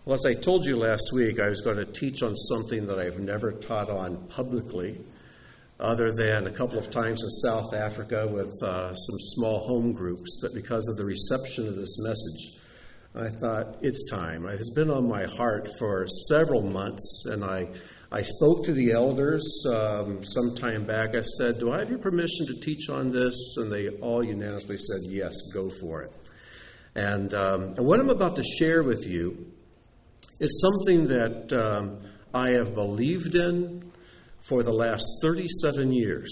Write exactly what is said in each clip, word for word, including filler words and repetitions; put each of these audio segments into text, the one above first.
Well, as I told you last week, I was going to teach on something that I've never taught on publicly, other than a couple of times in South Africa with uh, some small home groups. But because of the reception of this message, I thought it's time. It has been on my heart for several months, and I I spoke to the elders um, some time back. I said, do I have your permission to teach on this? And they all unanimously said, yes, go for it. And, um, and what I'm about to share with you is something that um, I have believed in for the last thirty-seven years.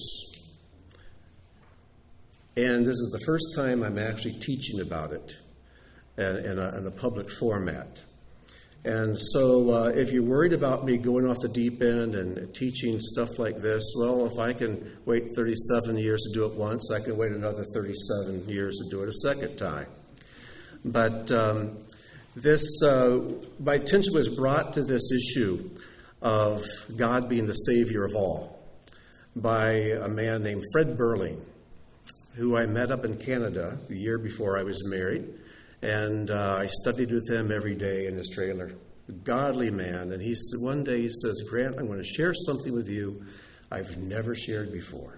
And this is the first time I'm actually teaching about it in, in, a, in a public format. And so uh, if you're worried about me going off the deep end and teaching stuff like this, well, if I can wait thirty-seven years to do it once, I can wait another thirty-seven years to do it a second time. But um, this, uh, my attention was brought to this issue of God being the Savior of all by a man named Fred Burling, who I met up in Canada the year before I was married. And uh, I studied with him every day in his trailer. A godly man. And he said, one day he says, Grant, I'm going to share something with you I've never shared before.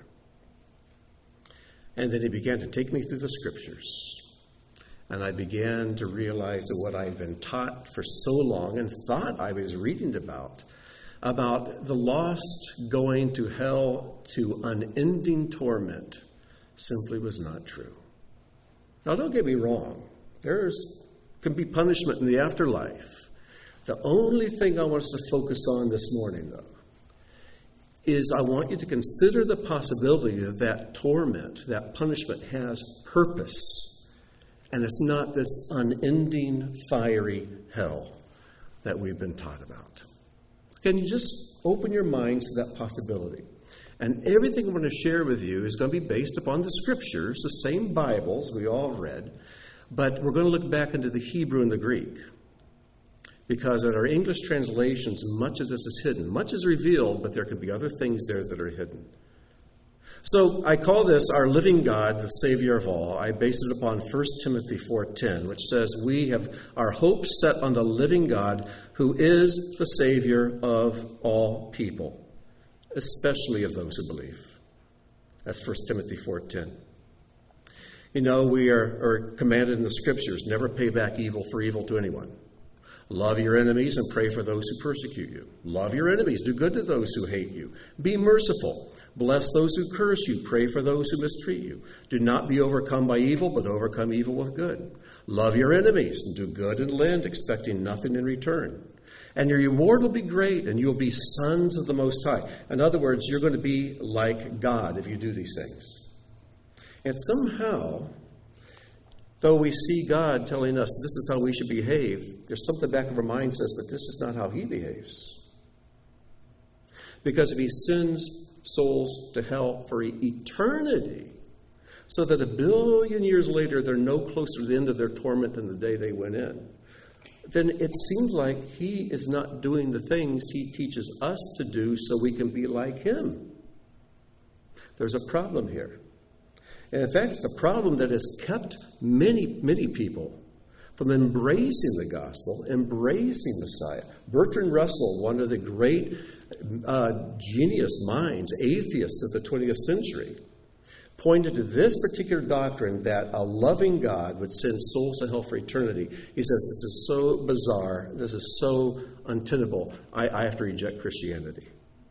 And then he began to take me through the scriptures. And I began to realize that what I had been taught for so long and thought I was reading about, about the lost going to hell to unending torment, simply was not true. Now, don't get me wrong. There can be punishment in the afterlife. The only thing I want us to focus on this morning, though, is I want you to consider the possibility that that torment, that punishment, has purpose. And it's not this unending, fiery hell that we've been taught about. Can you just open your minds to that possibility? And everything I'm going to share with you is going to be based upon the scriptures, the same Bibles we all read. But we're going to look back into the Hebrew and the Greek, because in our English translations, much of this is hidden. Much is revealed, but there can be other things there that are hidden. So I call this our living God, the Savior of all. I base it upon First Timothy four ten, which says, we have our hope set on the living God, who is the Savior of all people, especially of those who believe. That's First Timothy four ten. You know, we are, are commanded in the scriptures, never pay back evil for evil to anyone. Love your enemies and pray for those who persecute you. Love your enemies. Do good to those who hate you. Be merciful. Bless those who curse you. Pray for those who mistreat you. Do not be overcome by evil, but overcome evil with good. Love your enemies and do good and lend, expecting nothing in return. And your reward will be great, and you'll be sons of the Most High. In other words, you're going to be like God if you do these things. And somehow, though we see God telling us this is how we should behave, there's something back of our mind says, but this is not how he behaves. Because if he sends souls to hell for eternity, so that a billion years later they're no closer to the end of their torment than the day they went in, then it seems like he is not doing the things he teaches us to do so we can be like him. There's a problem here. And in fact, it's a problem that has kept many, many people from embracing the gospel, embracing Messiah. Bertrand Russell, one of the great uh, genius minds, atheists of the twentieth century, pointed to this particular doctrine that a loving God would send souls to hell for eternity. He says, this is so bizarre, this is so untenable, I, I have to reject Christianity.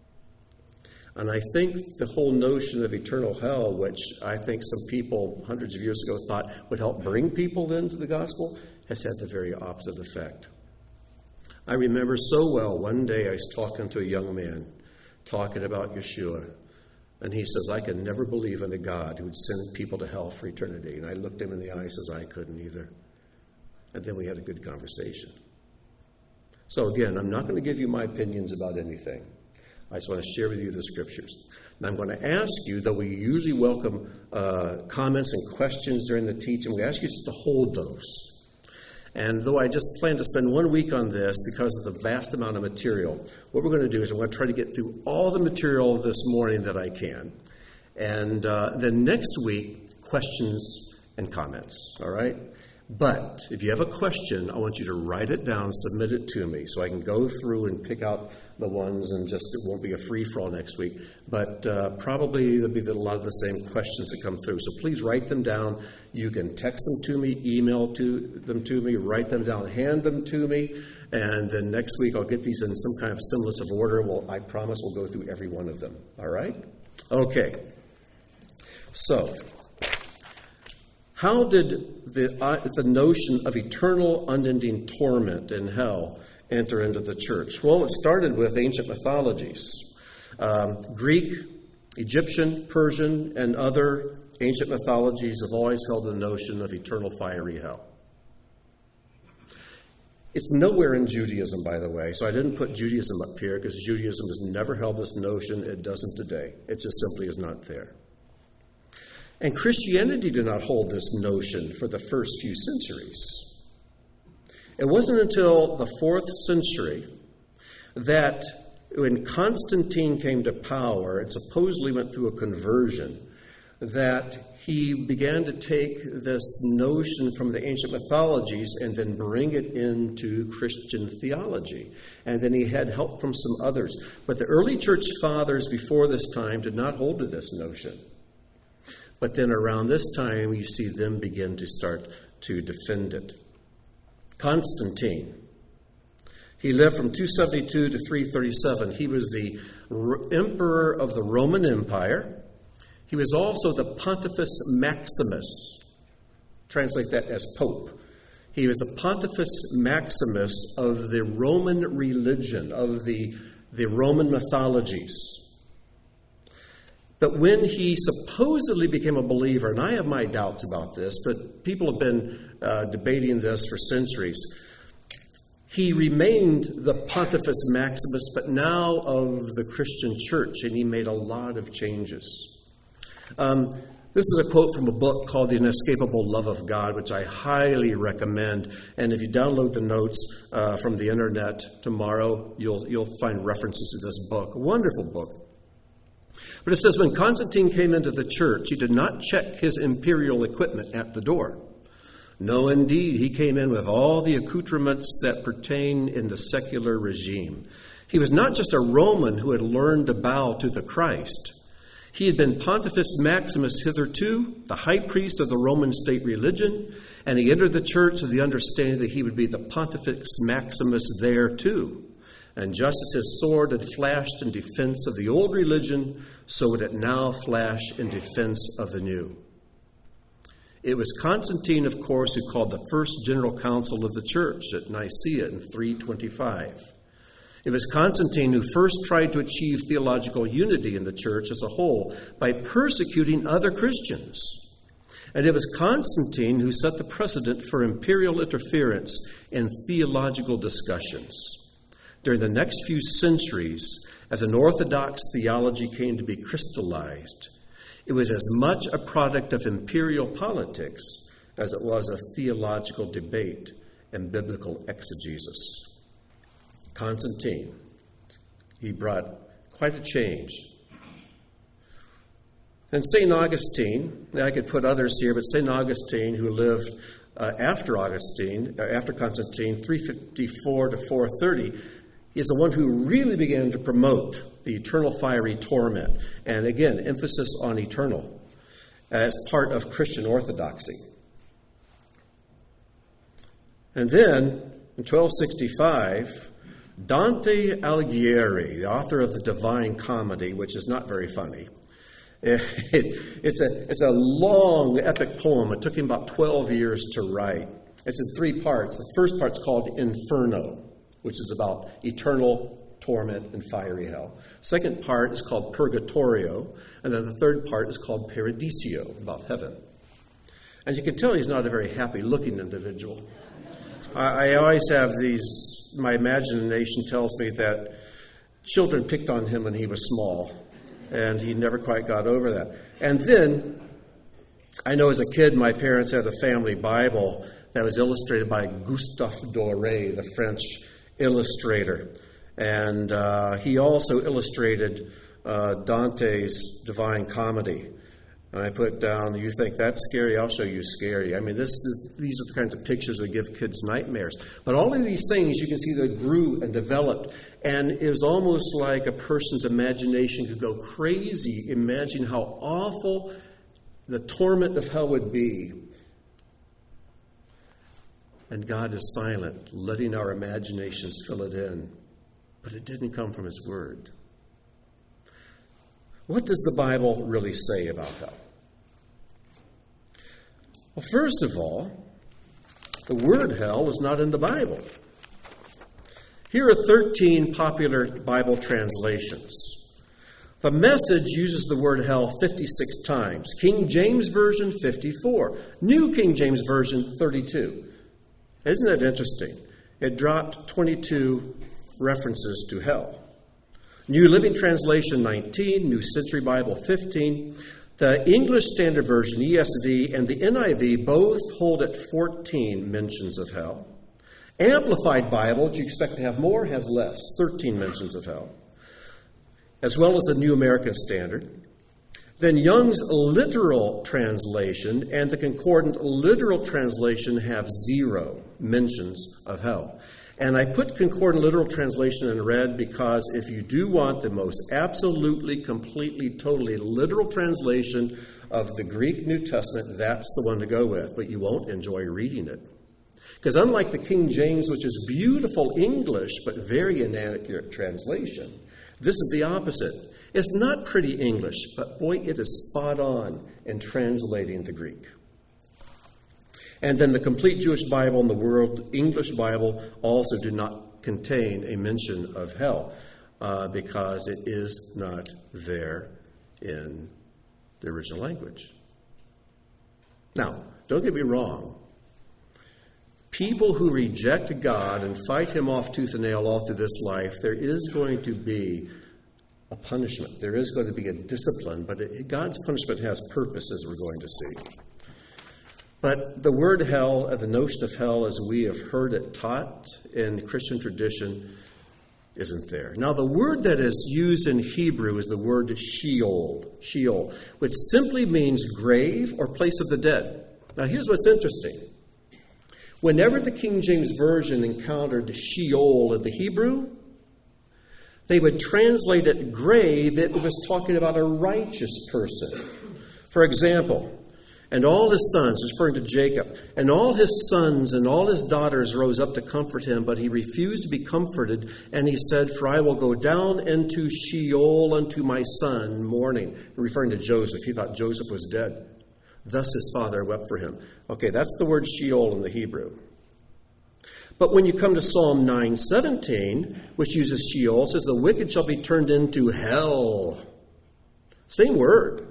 And I think the whole notion of eternal hell, which I think some people hundreds of years ago thought would help bring people into the gospel, has had the very opposite effect. I remember so well, one day I was talking to a young man, talking about Yeshua, and he says, I could never believe in a God who would send people to hell for eternity. And I looked him in the eye and says, I couldn't either. And then we had a good conversation. So again, I'm not going to give you my opinions about anything. I just want to share with you the scriptures. And I'm going to ask you, though we usually welcome uh, comments and questions during the teaching, we ask you just to hold those. And though I just plan to spend one week on this because of the vast amount of material, what we're going to do is I'm going to try to get through all the material this morning that I can. And uh, then next week, questions and comments, all right? But if you have a question, I want you to write it down, submit it to me, so I can go through and pick out the ones, and just it won't be a free-for-all next week. But uh, probably there'll be a lot of the same questions that come through. So please write them down. You can text them to me, email to them to me, write them down, hand them to me, and then next week I'll get these in some kind of semblance of order. Well, I promise we'll go through every one of them. All right? Okay. So, how did the, uh, the notion of eternal unending torment in hell enter into the church? Well, it started with ancient mythologies. Um, Greek, Egyptian, Persian, and other ancient mythologies have always held the notion of eternal fiery hell. It's nowhere in Judaism, by the way, so I didn't put Judaism up here because Judaism has never held this notion. It doesn't today. It just simply is not there. And Christianity did not hold this notion for the first few centuries. It wasn't until the fourth century that when Constantine came to power and supposedly went through a conversion, that he began to take this notion from the ancient mythologies and then bring it into Christian theology. And then he had help from some others. But the early church fathers before this time did not hold to this notion. But then around this time, you see them begin to start to defend it. Constantine. He lived from two seventy-two to three thirty-seven. He was the emperor of the Roman Empire. He was also the Pontifex Maximus. Translate that as Pope. He was the Pontifex Maximus of the Roman religion, of the, the Roman mythologies. But when he supposedly became a believer, and I have my doubts about this, but people have been uh, debating this for centuries, he remained the Pontifex Maximus, but now of the Christian church, and he made a lot of changes. Um, this is a quote from a book called The Inescapable Love of God, which I highly recommend. And if you download the notes uh, from the internet tomorrow, you'll you'll find references to this book. A wonderful book. But it says, when Constantine came into the church, he did not check his imperial equipment at the door. No, indeed, he came in with all the accoutrements that pertain in the secular regime. He was not just a Roman who had learned to bow to the Christ. He had been Pontifex Maximus hitherto, the high priest of the Roman state religion, and he entered the church with the understanding that he would be the Pontifex Maximus there too. And just as his sword had flashed in defense of the old religion, so would it now flash in defense of the new. It was Constantine, of course, who called the first general council of the church at Nicaea in three twenty-five. It was Constantine who first tried to achieve theological unity in the church as a whole by persecuting other Christians. And it was Constantine who set the precedent for imperial interference in theological discussions. During the next few centuries, as an Orthodox theology came to be crystallized, it was as much a product of imperial politics as it was a theological debate and biblical exegesis. Constantine, he brought quite a change. And Saint Augustine, I could put others here, but Saint Augustine, who lived uh, after Augustine, uh, after Constantine, three fifty-four to four thirty, is the one who really began to promote the eternal fiery torment. And again, emphasis on eternal as part of Christian orthodoxy. And then, in twelve sixty-five, Dante Alighieri, the author of the Divine Comedy, which is not very funny, it, it, it's, a, it's a long, epic poem. It took him about twelve years to write. It's in three parts. The first part's called Inferno, which is about eternal torment and fiery hell. Second part is called Purgatorio, and then the third part is called Paradiso, about heaven. And you can tell he's not a very happy-looking individual. I, I always have these, my imagination tells me that children picked on him when he was small, and he never quite got over that. And then, I know as a kid, my parents had a family Bible that was illustrated by Gustave Doré, the French illustrator. And uh, he also illustrated uh, Dante's Divine Comedy. And I put down, you think that's scary? I'll show you scary. I mean, this is, these are the kinds of pictures that give kids nightmares. But all of these things, you can see that grew and developed. And it was almost like a person's imagination could go crazy. Imagine how awful the torment of hell would be. And God is silent, letting our imaginations fill it in. But it didn't come from His Word. What does the Bible really say about hell? Well, first of all, the word hell is not in the Bible. Here are thirteen popular Bible translations. The Message uses the word hell fifty-six times. King James Version, fifty-four. New King James Version, thirty-two. Isn't it interesting? It dropped twenty-two references to hell. New Living Translation, nineteen. New Century Bible, fifteen. The English Standard Version, E S V, and the N I V both hold at fourteen mentions of hell. Amplified Bible, which you expect to have more, has less, thirteen mentions of hell, as well as the New American Standard. Then Young's literal translation and the concordant literal translation have zero mentions of hell. And I put concordant literal translation in red because if you do want the most absolutely, completely, totally literal translation of the Greek New Testament, that's the one to go with, but you won't enjoy reading it. Because unlike the King James, which is beautiful English but very inaccurate translation, this is the opposite. It's not pretty English, but boy, it is spot on in translating the Greek. And then the complete Jewish Bible and the World English Bible also do not contain a mention of hell uh, because it is not there in the original language. Now, don't get me wrong. People who reject God and fight Him off tooth and nail all through this life, there is going to be a punishment. There is going to be a discipline, but it, God's punishment has purpose, as we're going to see. But the word hell, the notion of hell as we have heard it taught in Christian tradition, isn't there. Now, the word that is used in Hebrew is the word Sheol, Sheol, which simply means grave or place of the dead. Now, here's what's interesting. Whenever the King James Version encountered Sheol in the Hebrew, they would translate it grave. It was talking about a righteous person. For example, and all his sons, referring to Jacob, and all his sons and all his daughters rose up to comfort him, but he refused to be comforted, and he said, for I will go down into Sheol unto my son, mourning. Referring to Joseph. He thought Joseph was dead. Thus his father wept for him. Okay, that's the word Sheol in the Hebrew. But when you come to Psalm nine seventeen, which uses Sheol, it says, the wicked shall be turned into hell. Same word.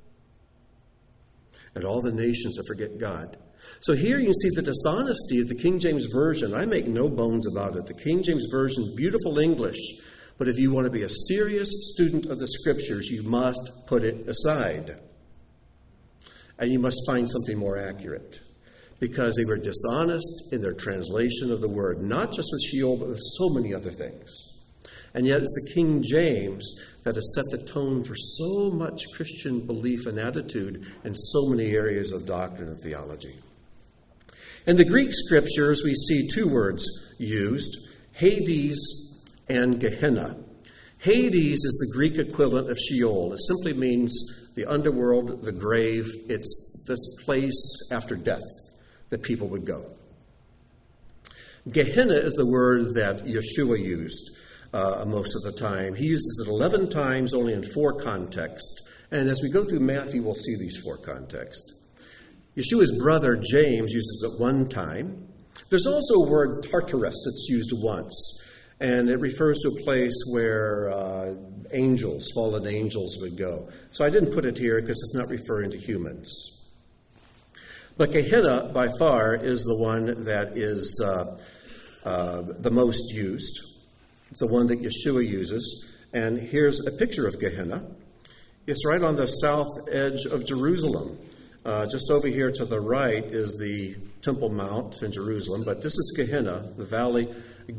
And all the nations that forget God. So here you see the dishonesty of the King James Version. I make no bones about it. The King James Version, beautiful English. But if you want to be a serious student of the Scriptures, you must put it aside. And you must find something more accurate. Because they were dishonest in their translation of the word. Not just with Sheol, but with so many other things. And yet it's the King James that has set the tone for so much Christian belief and attitude in so many areas of doctrine and theology. In the Greek scriptures, we see two words used, Hades and Gehenna. Hades is the Greek equivalent of Sheol. It simply means the underworld, the grave. It's this place after death that people would go. Gehenna is the word that Yeshua used uh, most of the time. He uses it eleven times, only in four contexts. And as we go through Matthew, we'll see these four contexts. Yeshua's brother, James, uses it one time. There's also a word Tartarus that's used once. And it refers to a place where uh, angels, fallen angels, would go. So I didn't put it here because it's not referring to humans. But Gehenna, by far, is the one that is uh, uh, the most used. It's the one that Yeshua uses. And here's a picture of Gehenna. It's right on the south edge of Jerusalem. Uh, just over here to the right is the Temple Mount in Jerusalem. But this is Gehenna, the valley.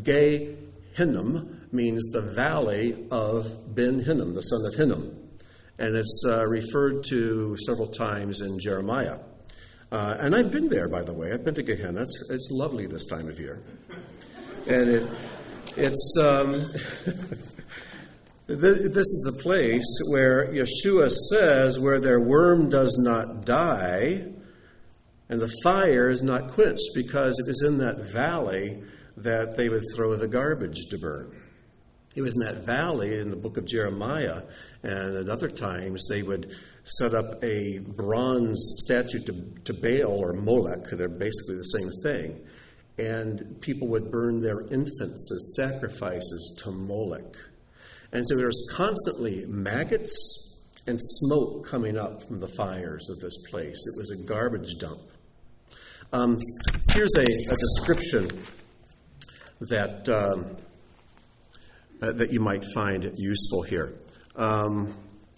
Gehenna means the valley of Ben Hinnom, the son of Hinnom. And it's uh, referred to several times in Jeremiah. Uh, and I've been there, by the way. I've been to Gehenna. It's, it's lovely this time of year. And it, it's um, this is the place where Yeshua says, where their worm does not die and the fire is not quenched, because it was in that valley that they would throw the garbage to burn. It was in that valley in the book of Jeremiah, and at other times they would set up a bronze statue to, to Baal or Molech. They're basically the same thing. And people would burn their infants as sacrifices to Molech. And so there's constantly maggots and smoke coming up from the fires of this place. It was a garbage dump. Um, here's a, a description that... Um, Uh, that you might find useful here. Um,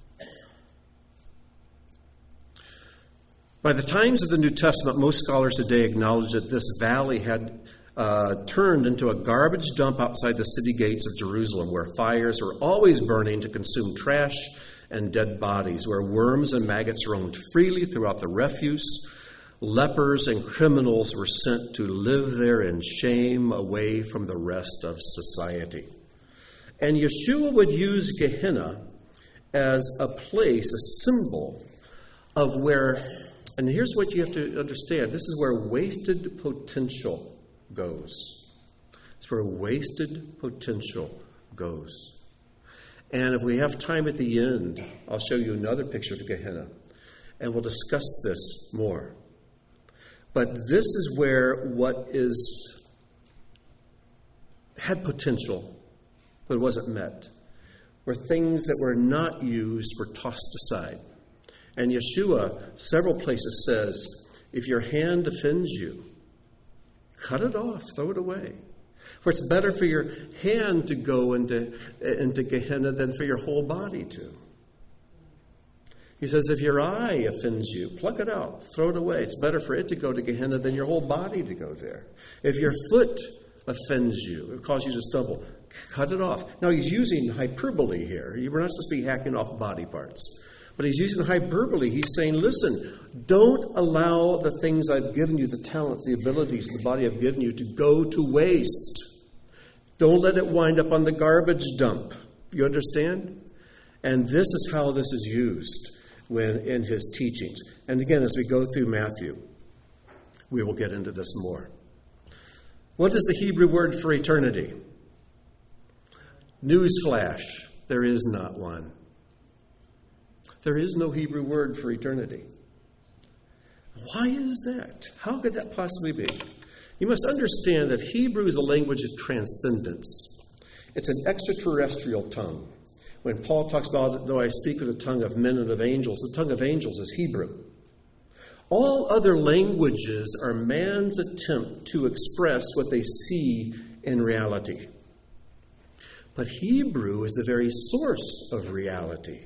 by the times of the New Testament, most scholars today acknowledge that this valley had uh, turned into a garbage dump outside the city gates of Jerusalem, where fires were always burning to consume trash and dead bodies, where worms and maggots roamed freely throughout the refuse. Lepers and criminals were sent to live there in shame away from the rest of society. And Yeshua would use Gehenna as a place, a symbol of where, and here's what you have to understand, this is where wasted potential goes. It's where wasted potential goes. And if we have time at the end, I'll show you another picture of Gehenna, and we'll discuss this more. But this is where what is had potential but wasn't met, where things that were not used were tossed aside. And Yeshua, several places, says, if your hand offends you, cut it off, throw it away. For it's better for your hand to go into, into Gehenna than for your whole body to. He says, if your eye offends you, pluck it out, throw it away. It's better for it to go to Gehenna than your whole body to go there. If your foot offends you, it causes you to stumble, cut it off. Now, he's using hyperbole here. We're not supposed to be hacking off body parts. But he's using hyperbole. He's saying, listen, don't allow the things I've given you, the talents, the abilities, the body I've given you, to go to waste. Don't let it wind up on the garbage dump. You understand? And this is how this is used when in his teachings. And again, as we go through Matthew, we will get into this more. What is the Hebrew word for eternity? Newsflash, there is not one. There is no Hebrew word for eternity. Why is that? How could that possibly be? You must understand that Hebrew is a language of transcendence. It's an extraterrestrial tongue. When Paul talks about, though I speak with the tongue of men and of angels, the tongue of angels is Hebrew. All other languages are man's attempt to express what they see in reality. But Hebrew is the very source of reality.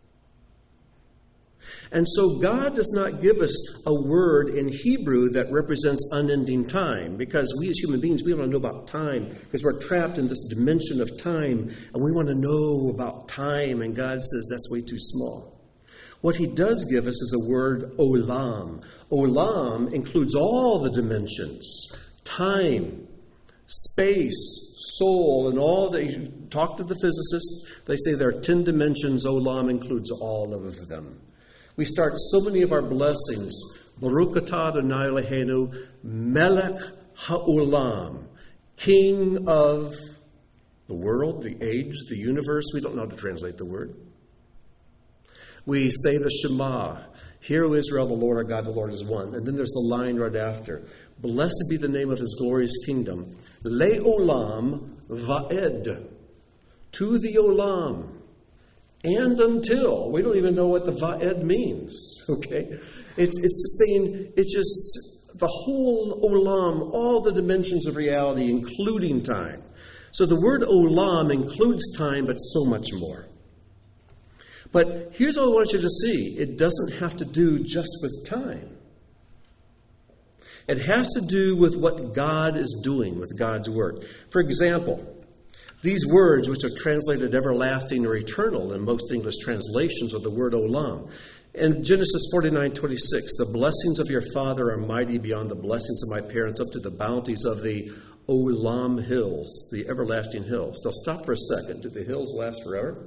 And so God does not give us a word in Hebrew that represents unending time, because we as human beings, we want to know about time, because we're trapped in this dimension of time, and we want to know about time, and God says that's way too small. What he does give us is a word, olam. Olam includes all the dimensions, time, space, soul, and all that. You talk to the physicists, they say there are ten dimensions. Olam includes all of them. We start so many of our blessings, Baruch atah Adonai Eloheinu, Melech ha'olam, King of the world, the age, the universe. We don't know how to translate the word. We say the Shema, Hear, O Israel, the Lord our God, the Lord is one. And then there's the line right after, blessed be the name of his glorious kingdom, Le'olam va'ed, to the olam. And until, we don't even know what the va'ed means, okay? It's, it's saying, it's just the whole olam, all the dimensions of reality, including time. So the word olam includes time, but so much more. But here's what I want you to see. It doesn't have to do just with time. It has to do with what God is doing with God's work. For example, These words, which are translated everlasting or eternal in most English translations, are the word olam. In Genesis forty-nine twenty-six, the blessings of your father are mighty beyond the blessings of my parents, up to the bounties of the Olam hills, the everlasting hills. Now stop for a second. Do the hills last forever?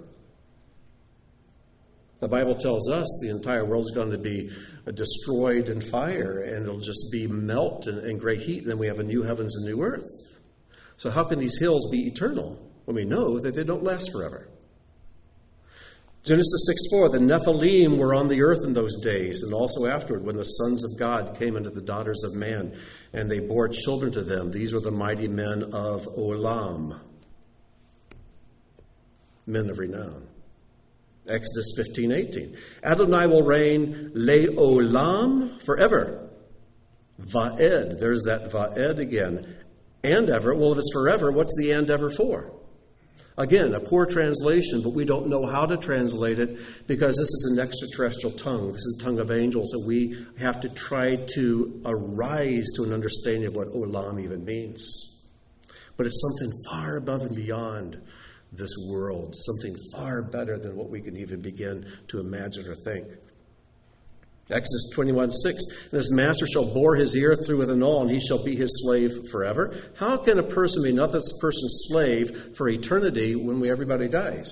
The Bible tells us the entire world's going to be destroyed in fire, and it'll just be melt in, in great heat, and then we have a new heavens and new earth. So how can these hills be eternal when we know that they don't last forever? Genesis six four, the Nephilim were on the earth in those days, and also afterward when the sons of God came into the daughters of man, and they bore children to them. These were the mighty men of Olam, men of renown. Exodus fifteen eighteen, Adonai will reign le'olam, forever. Va'ed, there's that va'ed again. And ever, well, if it's forever, what's the and ever for? Again, a poor translation, but we don't know how to translate it because this is an extraterrestrial tongue. This is the tongue of angels, and we have to try to arise to an understanding of what olam even means. But it's something far above and beyond this world, something far better than what we can even begin to imagine or think. Exodus twenty-one six, and his master shall bore his ear through with an awl, and he shall be his slave forever. How can a person be not this person's slave for eternity when we, everybody dies?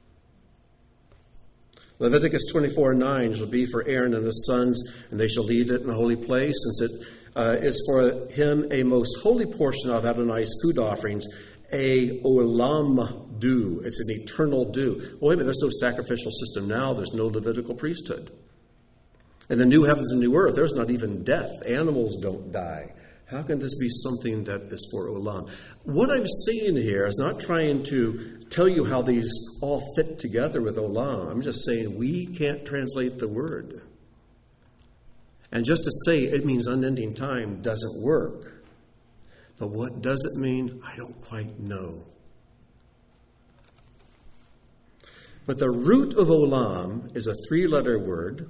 Leviticus twenty-four nine shall be for Aaron and his sons, and they shall lead it in a holy place, since it uh, is for him a most holy portion of Adonai's food offerings, a olam due. It's an eternal due. Well, wait a minute, there's no sacrificial system now. There's no Levitical priesthood. In the new heavens and new earth, there's not even death. Animals don't die. How can this be something that is for olam? What I'm saying here is not trying to tell you how these all fit together with olam. I'm just saying we can't translate the word. And just to say it means unending time doesn't work. But what does it mean? I don't quite know. But the root of olam is a three-letter word,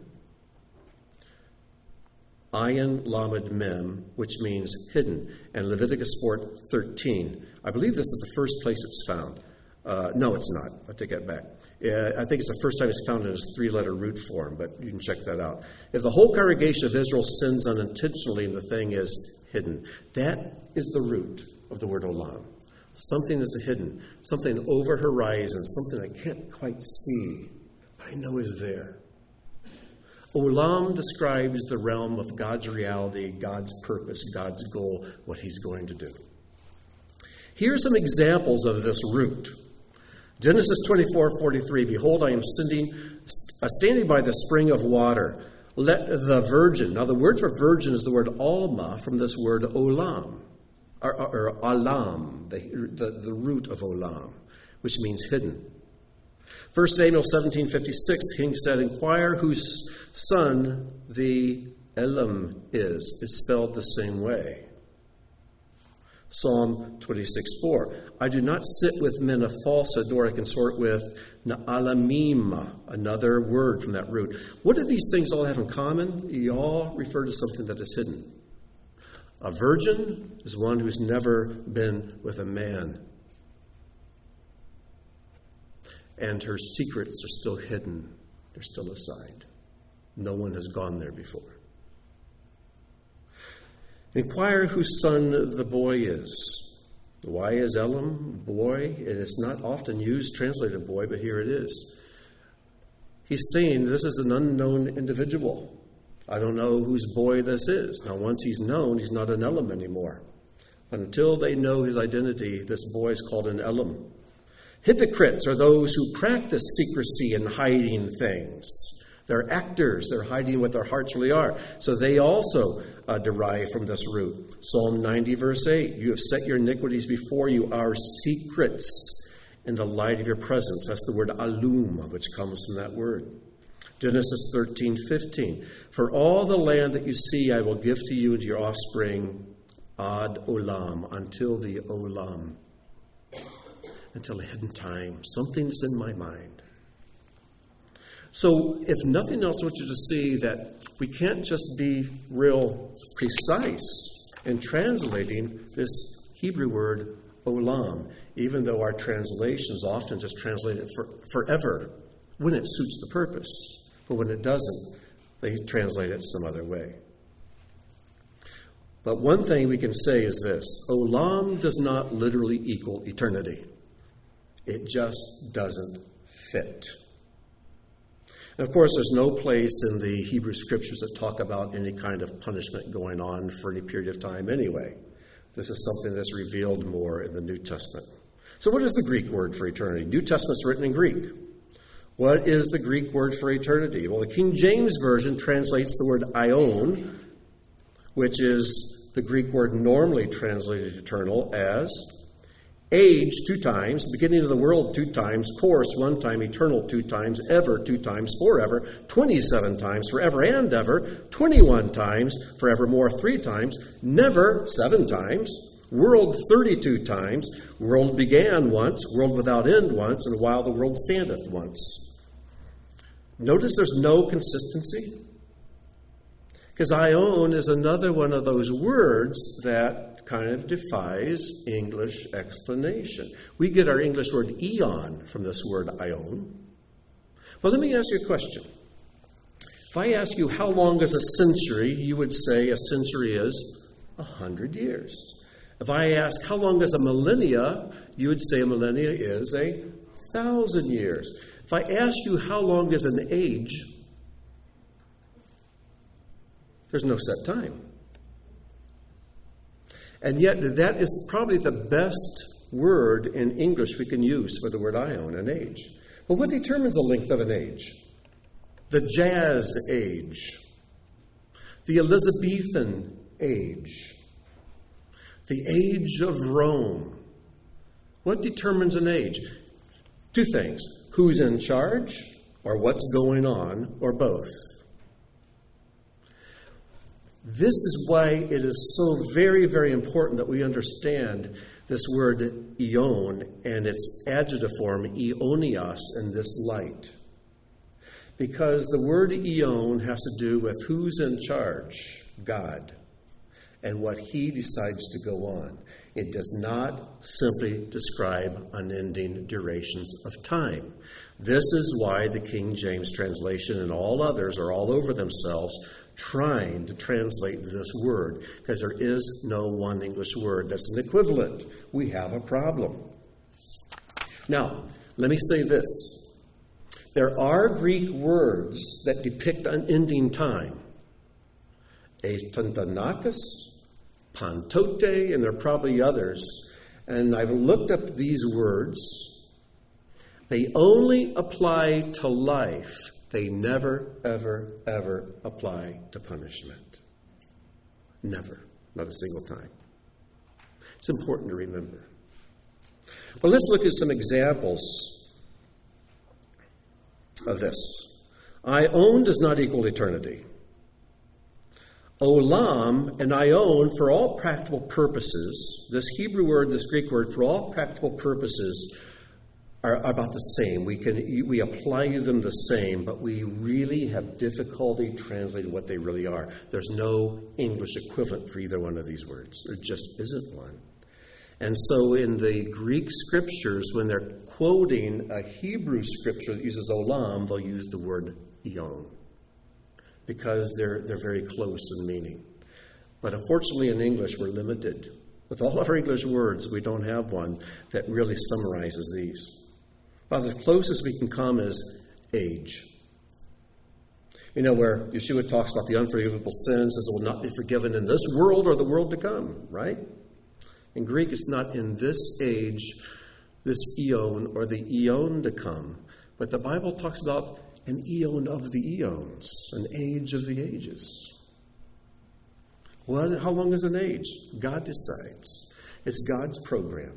Ayin Lamed Mem, which means hidden. And Leviticus four thirteen, I believe this is the first place it's found. Uh, no, it's not. I take that back. Uh, I think it's the first time it's found in its three-letter root form, but you can check that out. If the whole congregation of Israel sins unintentionally and the thing is hidden, that is the root of the word olam. Something is hidden, something over horizon, something I can't quite see, but I know is there. Olam describes the realm of God's reality, God's purpose, God's goal, what he's going to do. Here are some examples of this root. Genesis twenty-four forty-three, behold, I am sending, uh, standing by the spring of water. Let the virgin, now the word for virgin is the word alma from this word olam, or, or, or alam, the, the, the root of olam, which means hidden. First Samuel seventeen fifty-six, the king said, inquire whose son the Elam is. It's spelled the same way. Psalm twenty-six four, I do not sit with men of falsehood, nor I consort with na'alamim, another word from that root. What do these things all have in common? You all refer to something that is hidden. A virgin is one who's never been with a man. And her secrets are still hidden. They're still aside. No one has gone there before. Inquire whose son the boy is. Why is Elam boy? It is not often used, translated boy, but here it is. He's saying this is an unknown individual. I don't know whose boy this is. Now, once he's known, he's not an Elam anymore. Until they know his identity, this boy is called an Elam. Hypocrites are those who practice secrecy and hiding things. They're actors. They're hiding what their hearts really are. So they also uh, derive from this root. Psalm ninety, verse eight, you have set your iniquities before you, our secrets, in the light of your presence. That's the word alum, which comes from that word. Genesis thirteen fifteen, for all the land that you see I will give to you and to your offspring, ad olam, until the olam. Until a hidden time. Something is in my mind. So, if nothing else, I want you to see that we can't just be real precise in translating this Hebrew word olam, even though our translations often just translate it for forever when it suits the purpose. But when it doesn't, they translate it some other way. But one thing we can say is this: olam does not literally equal eternity. It just doesn't fit. And of course, there's no place in the Hebrew Scriptures that talk about any kind of punishment going on for any period of time anyway. This is something that's revealed more in the New Testament. So what is the Greek word for eternity? New Testament's written in Greek. What is the Greek word for eternity? Well, the King James Version translates the word aion, which is the Greek word normally translated eternal, as age two times, beginning of the world two times, course one time, eternal two times, ever two times, forever, twenty-seven times, forever and ever, twenty-one times, forevermore three times, never seven times, world thirty-two times, world began once, world without end once, and while the world standeth once. Notice there's no consistency. Because aion is another one of those words that kind of defies English explanation. We get our English word eon from this word aion. Well, let me ask you a question. If I ask you how long is a century, you would say a century is a hundred years. If I ask how long is a millennia, you would say a millennia is a thousand years. If I ask you how long is an age, there's no set time. And yet that is probably the best word in English we can use for the word aion, an age. But what determines the length of an age? The Jazz Age, the Elizabethan Age, the Age of Rome. What determines an age? Two things: who's in charge, or what's going on, or both. This is why it is so very, very important that we understand this word eon and its adjective form eonios in this light. Because the word eon has to do with who's in charge, God, and what he decides to go on. It does not simply describe unending durations of time. This is why the King James translation and all others are all over themselves trying to translate this word, because there is no one English word that's an equivalent. We have a problem. Now, let me say this. There are Greek words that depict unending time. Atantanakis, pantote, and there are probably others. And I've looked up these words. They only apply to life. They never, ever, ever apply to punishment. Never. Not a single time. It's important to remember. Well, let's look at some examples of this. Aion does not equal eternity. Olam and aion, for all practical purposes, this Hebrew word, this Greek word, for all practical purposes, are about the same. We can we apply them the same, but we really have difficulty translating what they really are. There's no English equivalent for either one of these words. There just isn't one. And so in the Greek scriptures, when they're quoting a Hebrew scripture that uses olam, they'll use the word eon, because they're they're very close in meaning. But unfortunately in English, we're limited. With all of our English words, we don't have one that really summarizes these. About as close as we can come is age. You know, where Yeshua talks about the unforgivable sins as will not be forgiven in this world or the world to come, right? In Greek, it's not in this age, this eon, or the eon to come. But the Bible talks about an eon of the eons, an age of the ages. Well, how long is an age? God decides. It's God's program.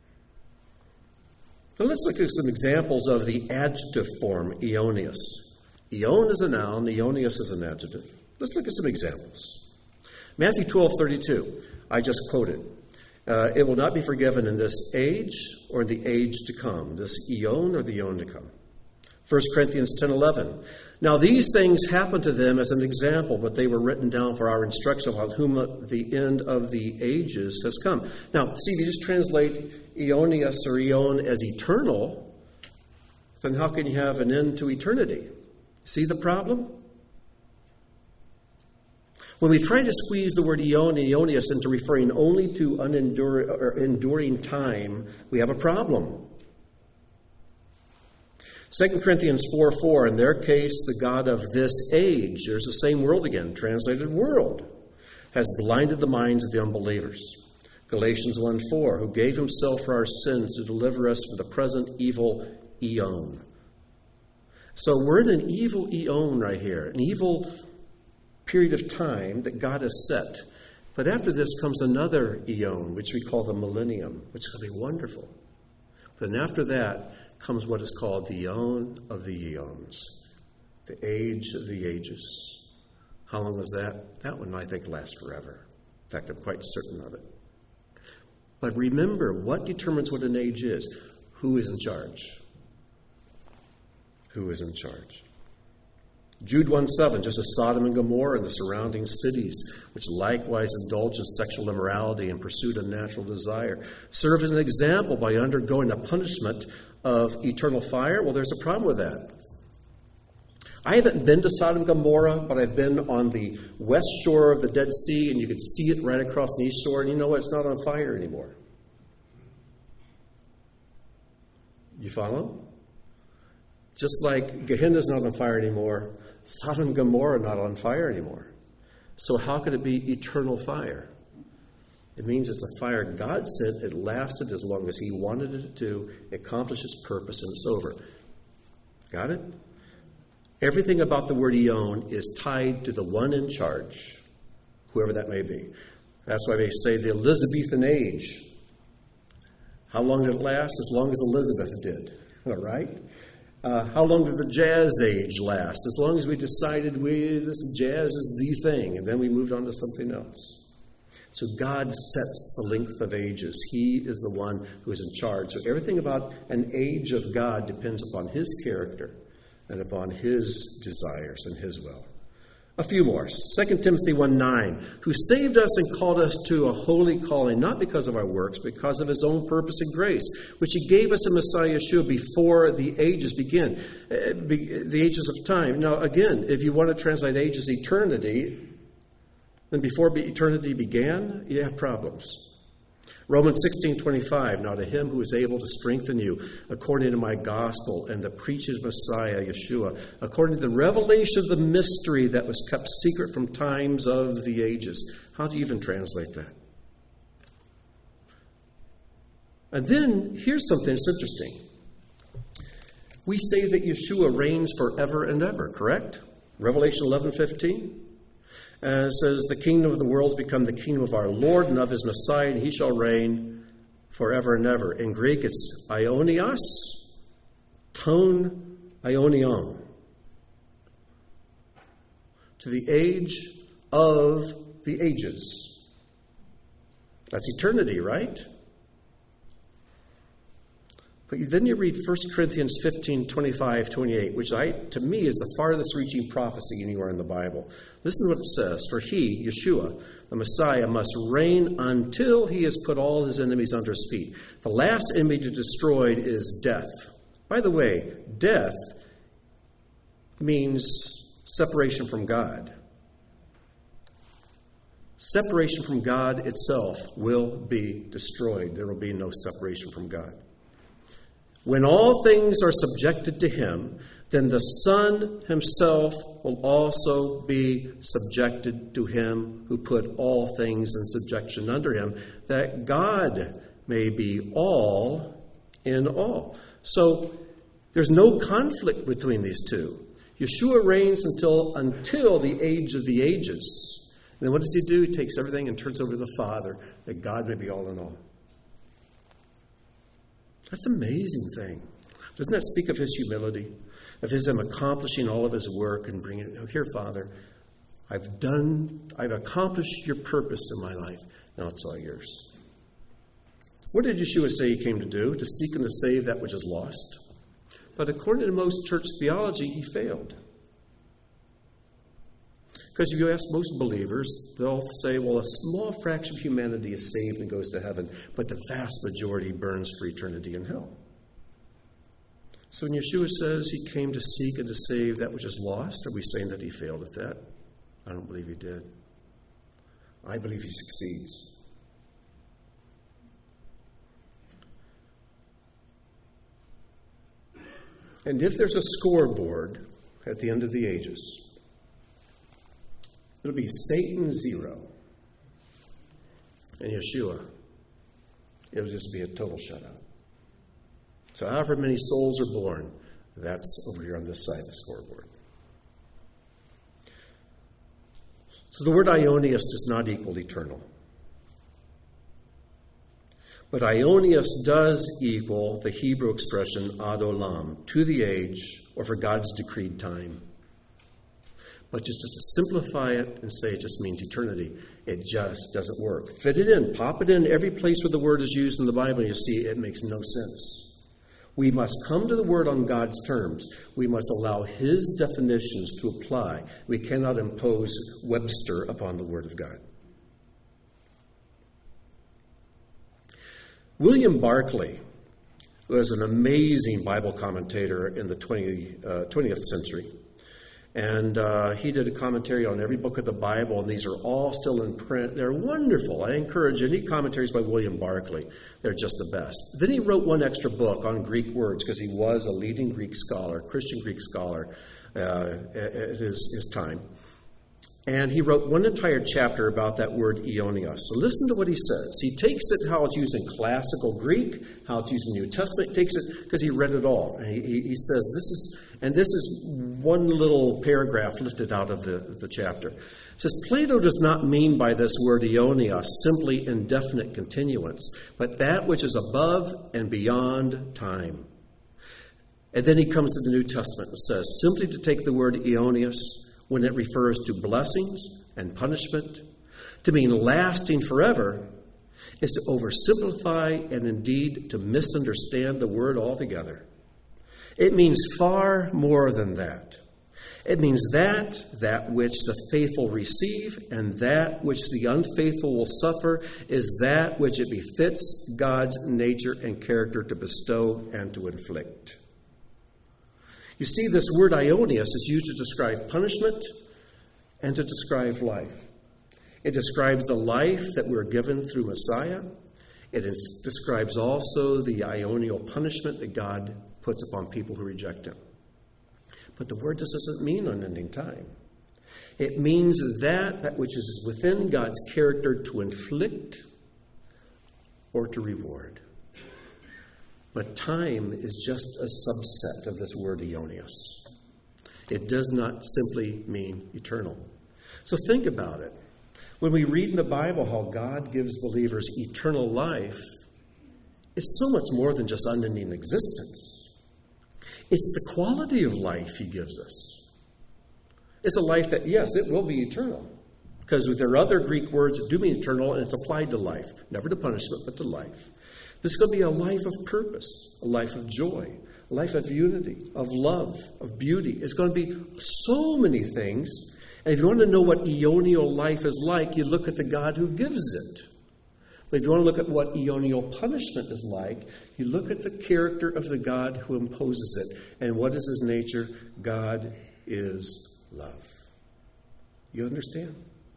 Now let's look at some examples of the adjective form, eonius. Eon is a noun, eonius is an adjective. Let's look at some examples. Matthew twelve thirty-two, I just quoted. Uh, it will not be forgiven in this age or in the age to come, this eon or the eon to come. First Corinthians ten eleven. Now these things happened to them as an example, but they were written down for our instruction, about whom the end of the ages has come. Now, see, if you just translate Eonius or Eon as eternal, then how can you have an end to eternity? See the problem? When we try to squeeze the word Eon and Eonius into referring only to unenduring or enduring time, we have a problem. Second Corinthians four four, in their case, the God of this age, there's the same word again, translated world, has blinded the minds of the unbelievers. Galatians one four, who gave himself for our sins to deliver us from the present evil eon. So we're in an evil eon right here, an evil period of time that God has set. But after this comes another eon, which we call the millennium, which is going to be wonderful. But then after that comes what is called the eon of the eons, the age of the ages. How long is that? That one, I think, lasts forever. In fact, I'm quite certain of it. But remember, what determines what an age is? Who is in charge? Who is in charge? Jude one seven, just as Sodom and Gomorrah and the surrounding cities, which likewise indulged in sexual immorality and pursued unnatural desire, serve as an example by undergoing the punishment of eternal fire. Well, there's a problem with that. I haven't been to Sodom and Gomorrah, but I've been on the west shore of the Dead Sea, and you can see it right across the east shore, and you know what? It's not on fire anymore. You follow? Just like Gehenna's not on fire anymore, Sodom and Gomorrah not on fire anymore. So how could it be eternal fire? It means it's a fire God sent. It lasted as long as he wanted it to. It accomplished its purpose, and it's over. Got it? Everything about the word eon is tied to the one in charge, whoever that may be. That's why they say the Elizabethan age. How long did it last? As long as Elizabeth did. All right? Uh, how long did the jazz age last? As long as we decided we this jazz is the thing, and then we moved on to something else. So God sets the length of ages. He is the one who is in charge. So everything about an age of God depends upon his character and upon his desires and his will. A few more. Second Timothy one nine, who saved us and called us to a holy calling, not because of our works, but because of his own purpose and grace, which he gave us in Messiah Yeshua before the ages begin, uh, be, the ages of time. Now, again, if you want to translate age as eternity, then before eternity began, you have problems. Romans sixteen twenty-five, now to him who is able to strengthen you according to my gospel and the preaching of Messiah, Yeshua, according to the revelation of the mystery that was kept secret from times of the ages. How do you even translate that? And then here's something that's interesting. We say that Yeshua reigns forever and ever, correct? Revelation eleven fifteen. Uh, it says, the kingdom of the world has become the kingdom of our Lord and of his Messiah, and he shall reign forever and ever. In Greek, it's Ionios, ton Ionion. To the age of the ages. That's eternity, right? But then you read First Corinthians fifteen, twenty-five, twenty-eight, which I, to me is the farthest reaching prophecy anywhere in the Bible. Listen to what it says. For he, Yeshua, the Messiah, must reign until he has put all his enemies under his feet. The last enemy to destroyed is death. By the way, death means separation from God. Separation from God itself will be destroyed. There will be no separation from God. When all things are subjected to him, then the Son himself will also be subjected to him who put all things in subjection under him, that God may be all in all. So there's no conflict between these two. Yeshua reigns until, until the age of the ages. And then what does he do? He takes everything and turns over to the Father, that God may be all in all. That's an amazing thing. Doesn't that speak of his humility? Of his him accomplishing all of his work and bringing it, here, Father, I've done, I've accomplished your purpose in my life. Now it's all yours. What did Yeshua say he came to do? To seek and to save that which is lost. But according to most church theology, he failed. Because if you ask most believers, they'll say, well, a small fraction of humanity is saved and goes to heaven, but the vast majority burns for eternity in hell. So when Yeshua says he came to seek and to save that which is lost, are we saying that he failed at that? I don't believe he did. I believe he succeeds. And if there's a scoreboard at the end of the ages, it'll be Satan zero and Yeshua. It'll just be a total shutout. So however many souls are born, that's over here on this side of the scoreboard. So the word Ionios does not equal eternal. But Ionios does equal the Hebrew expression ad olam, to the age, or for God's decreed time. But just to simplify it and say it just means eternity, it just doesn't work. Fit it in, pop it in every place where the word is used in the Bible, and you see it makes no sense. We must come to the word on God's terms. We must allow his definitions to apply. We cannot impose Webster upon the word of God. William Barclay was an amazing Bible commentator in the twentieth century. And uh, he did a commentary on every book of the Bible, and these are all still in print. They're wonderful. I encourage any commentaries by William Barclay. They're just the best. Then he wrote one extra book on Greek words because he was a leading Greek scholar, Christian Greek scholar uh, at his, his time. And he wrote one entire chapter about that word Ionios. So listen to what he says. He takes it how it's used in classical Greek, how it's used in the New Testament. He takes it because he read it all. And he, he says this is, and this is one little paragraph lifted out of the, the chapter. It says, Plato does not mean by this word Ionios simply indefinite continuance, but that which is above and beyond time. And then he comes to the New Testament and says, simply to take the word Ionios when it refers to blessings and punishment, to mean lasting forever, is to oversimplify and indeed to misunderstand the word altogether. It means far more than that. It means that, that which the faithful receive and that which the unfaithful will suffer is that which it befits God's nature and character to bestow and to inflict. You see, this word Ionios is used to describe punishment and to describe life. It describes the life that we're given through Messiah. It is, describes also the Ionial punishment that God puts upon people who reject him. But the word doesn't mean unending time. It means that, that which is within God's character to inflict or to reward. But time is just a subset of this word Ionios. It does not simply mean eternal. So think about it. When we read in the Bible how God gives believers eternal life, it's so much more than just unending existence. It's the quality of life he gives us. It's a life that, yes, it will be eternal. Because there are other Greek words that do mean eternal, and it's applied to life. Never to punishment, but to life. This is going to be a life of purpose, a life of joy, a life of unity, of love, of beauty. It's going to be so many things. And if you want to know what Ionial life is like, you look at the God who gives it. But if you want to look at what Ionial punishment is like, you look at the character of the God who imposes it. And what is his nature? God is love. You understand?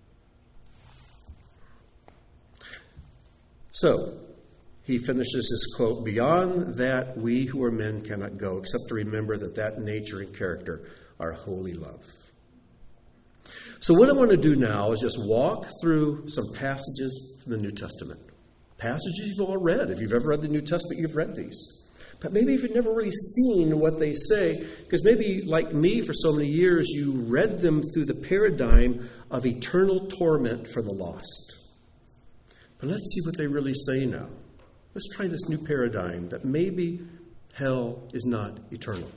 So, he finishes his quote, beyond that we who are men cannot go, except to remember that that nature and character are holy love. So what I want to do now is just walk through some passages from the New Testament. Passages you've all read. If you've ever read the New Testament, you've read these. But maybe if you've never really seen what they say, because maybe like me for so many years, you read them through the paradigm of eternal torment for the lost. But let's see what they really say now. Let's try this new paradigm that maybe hell is not eternal.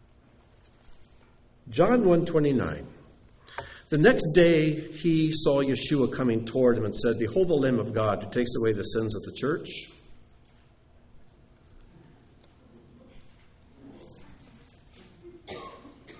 John one twenty-nine. The next day he saw Yeshua coming toward him and said, behold the Lamb of God who takes away the sins of the church.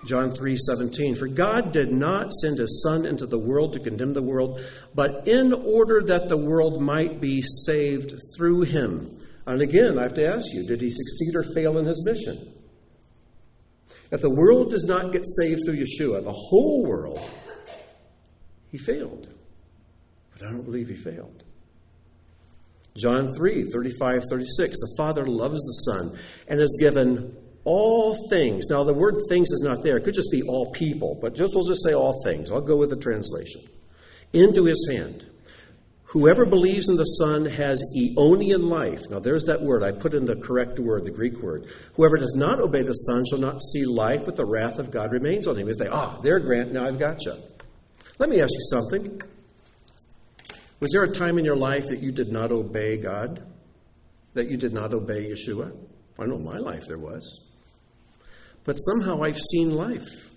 John three seventeen, for God did not send his Son into the world to condemn the world, but in order that the world might be saved through him. And again, I have to ask you, did he succeed or fail in his mission? If the world does not get saved through Yeshua, the whole world, he failed. But I don't believe he failed. John three thirty-five thirty-six, the Father loves the Son and has given all things. Now, the word things is not there. It could just be all people, but just we'll just say all things. I'll go with the translation. Into his hand. Whoever believes in the Son has eonian life. Now, there's that word. I put in the correct word, the Greek word. Whoever does not obey the Son shall not see life, but the wrath of God remains on him. If they, ah, there, Grant, now I've got you. Let me ask you something. Was there a time in your life that you did not obey God? That you did not obey Yeshua? I know in my life there was. But somehow I've seen life.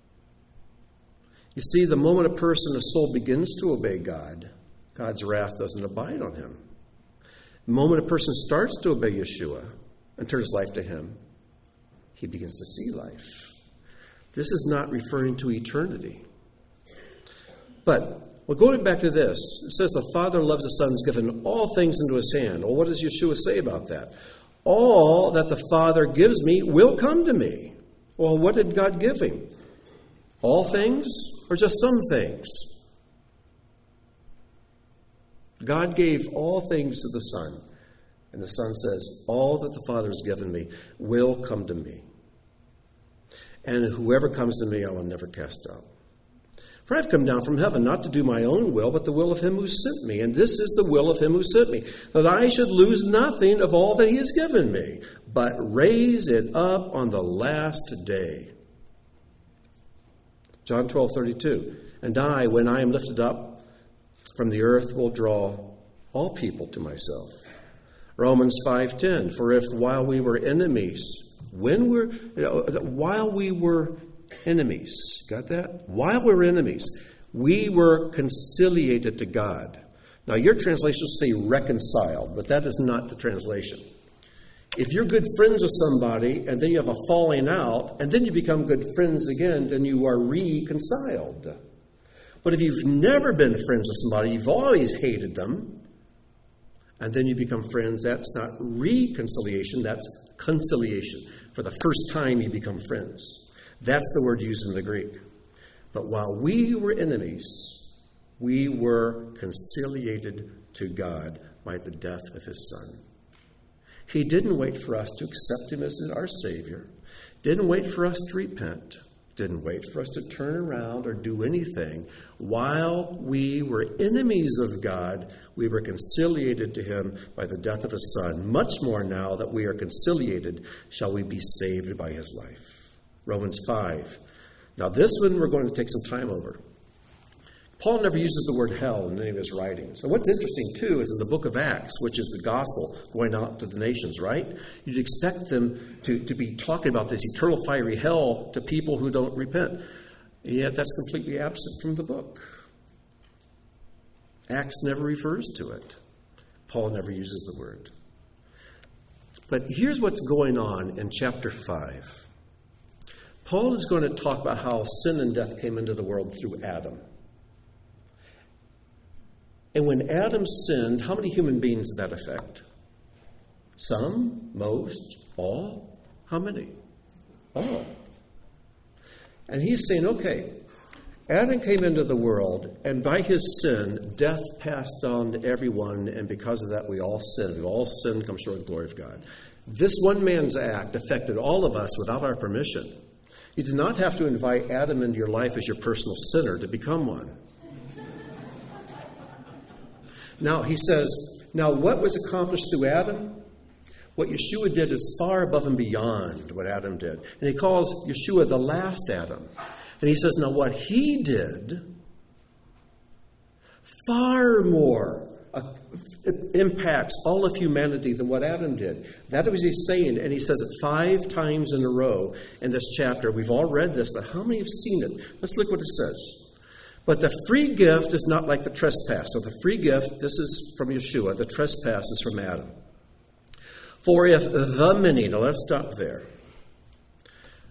You see, the moment a person, a soul, begins to obey God, God's wrath doesn't abide on him. The moment a person starts to obey Yeshua and turns life to him, he begins to see life. This is not referring to eternity. But, well, going back to this, it says the Father loves the Son, has given all things into his hand. Well, what does Yeshua say about that? All that the Father gives me will come to me. Well, what did God give him? All things or just some things? God gave all things to the Son. And the Son says, all that the Father has given me will come to me. And whoever comes to me, I will never cast out. For I have come down from heaven, not to do my own will, but the will of him who sent me. And this is the will of him who sent me, that I should lose nothing of all that he has given me, but raise it up on the last day. John twelve thirty-two. And I, when I am lifted up from the earth, will draw all people to myself. Romans five ten. For if while we were enemies, when we're, you know, while we were enemies, got that? While we were enemies, we were conciliated to God. Now, your translations say reconciled, but that is not the translation. If you're good friends with somebody and then you have a falling out and then you become good friends again, then you are reconciled. But if you've never been friends with somebody, you've always hated them, and then you become friends, that's not reconciliation, that's conciliation. For the first time you become friends. That's the word used in the Greek. But while we were enemies, we were conciliated to God by the death of his Son. He didn't wait for us to accept him as our Savior. Didn't wait for us to repent. Didn't wait for us to turn around or do anything. While we were enemies of God, we were conciliated to him by the death of his Son. Much more now that we are conciliated, shall we be saved by his life. Romans five. Now this one we're going to take some time over. Paul never uses the word hell in any of his writings. And what's interesting, too, is in the book of Acts, which is the gospel going out to the nations, right? You'd expect them to, to be talking about this eternal fiery hell to people who don't repent. Yet that's completely absent from the book. Acts never refers to it. Paul never uses the word. But here's what's going on in chapter five. Paul is going to talk about how sin and death came into the world through Adam. And when Adam sinned, how many human beings did that affect? Some, most, all? How many? All. And he's saying, okay, Adam came into the world, and by his sin, death passed on to everyone, and because of that, we all sinned. We all sinned, come short of the glory of God. This one man's act affected all of us without our permission. You did not have to invite Adam into your life as your personal sinner to become one. Now, he says, now what was accomplished through Adam? What Yeshua did is far above and beyond what Adam did. And he calls Yeshua the last Adam. And he says, now what he did, far more uh, impacts all of humanity than what Adam did. That was he's saying, and he says it five times in a row in this chapter. We've all read this, but how many have seen it? Let's look what it says. But the free gift is not like the trespass. So the free gift, this is from Yeshua. The trespass is from Adam. For if the many, now let's stop there.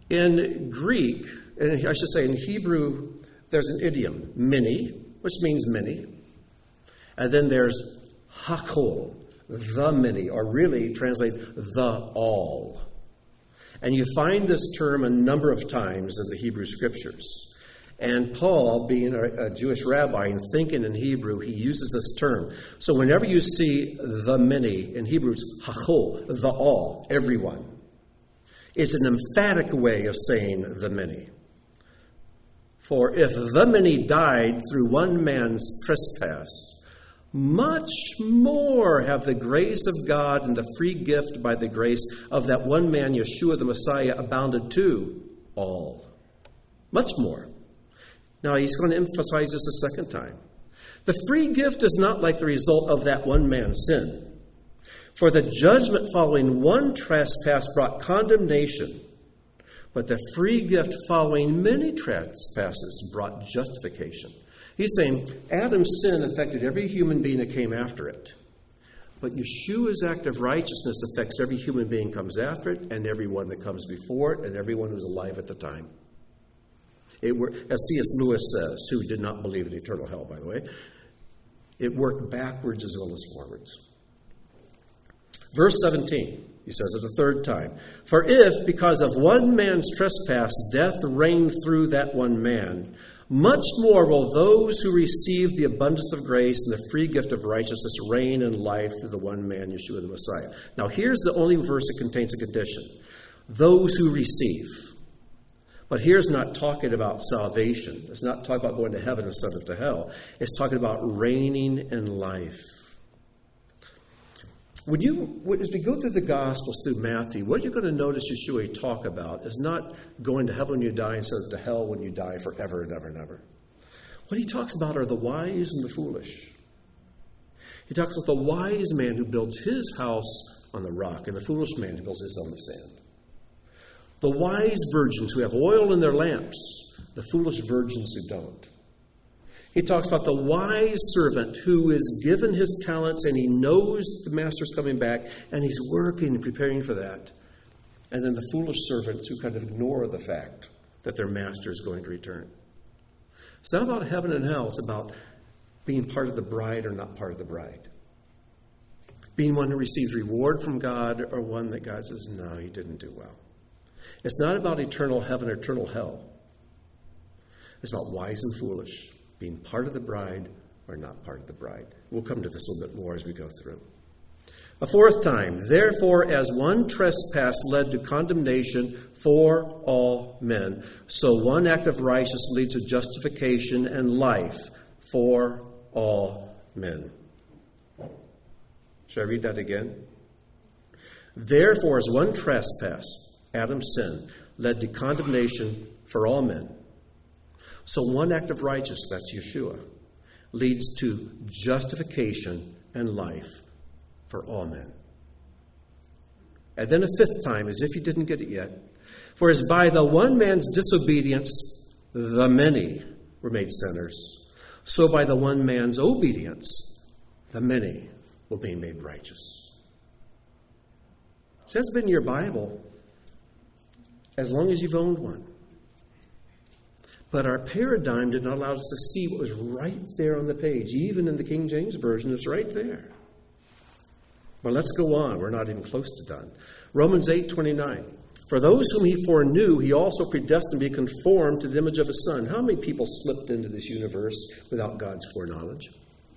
In Greek, and I should say in Hebrew, there's an idiom, many, which means many. And then there's hakol, the many, or really translate the all. And you find this term a number of times in the Hebrew Scriptures. And Paul, being a, a Jewish rabbi and thinking in Hebrew, he uses this term. So whenever you see the many, in Hebrew it's hakol, the all, everyone. It's an emphatic way of saying the many. For if the many died through one man's trespass, much more have the grace of God and the free gift by the grace of that one man, Yeshua the Messiah, abounded to all. Much more. Now, he's going to emphasize this a second time. The free gift is not like the result of that one man's sin. For the judgment following one trespass brought condemnation, but the free gift following many trespasses brought justification. He's saying Adam's sin affected every human being that came after it. But Yeshua's act of righteousness affects every human being comes after it, and everyone that comes before it, and everyone who's alive at the time. It were, as C S Lewis says, who did not believe in eternal hell, by the way, it worked backwards as well as forwards. Verse seventeen, he says it a third time. For if, because of one man's trespass, death reigned through that one man, much more will those who receive the abundance of grace and the free gift of righteousness reign in life through the one man, Yeshua the Messiah. Now, here's the only verse that contains a condition. Those who receive. But here's not talking about salvation. It's not talking about going to heaven instead of to hell. It's talking about reigning in life. When you, as we go through the Gospels through Matthew, what you're going to notice Yeshua talk about is not going to heaven when you die instead of to hell when you die forever and ever and ever. What he talks about are the wise and the foolish. He talks about the wise man who builds his house on the rock and the foolish man who builds his on the sand. The wise virgins who have oil in their lamps, the foolish virgins who don't. He talks about the wise servant who is given his talents and he knows the master's coming back and he's working and preparing for that. And then the foolish servants who kind of ignore the fact that their master is going to return. It's not about heaven and hell. It's about being part of the bride or not part of the bride. Being one who receives reward from God or one that God says, no, he didn't do well. It's not about eternal heaven or eternal hell. It's about wise and foolish, being part of the bride or not part of the bride. We'll come to this a little bit more as we go through. A fourth time, therefore, as one trespass led to condemnation for all men, so one act of righteousness leads to justification and life for all men. Should I read that again? Therefore, as one trespass, Adam's sin, led to condemnation for all men. So one act of righteousness, that's Yeshua, leads to justification and life for all men. And then a fifth time, as if you didn't get it yet, for as by the one man's disobedience, the many were made sinners, so by the one man's obedience, the many will be made righteous. So that's been your Bible as long as you've owned one. But our paradigm did not allow us to see what was right there on the page. Even in the King James Version, it's right there. But let's go on. We're not even close to done. Romans eight twenty-nine. For those whom he foreknew, he also predestined to be conformed to the image of his Son. How many people slipped into this universe without God's foreknowledge?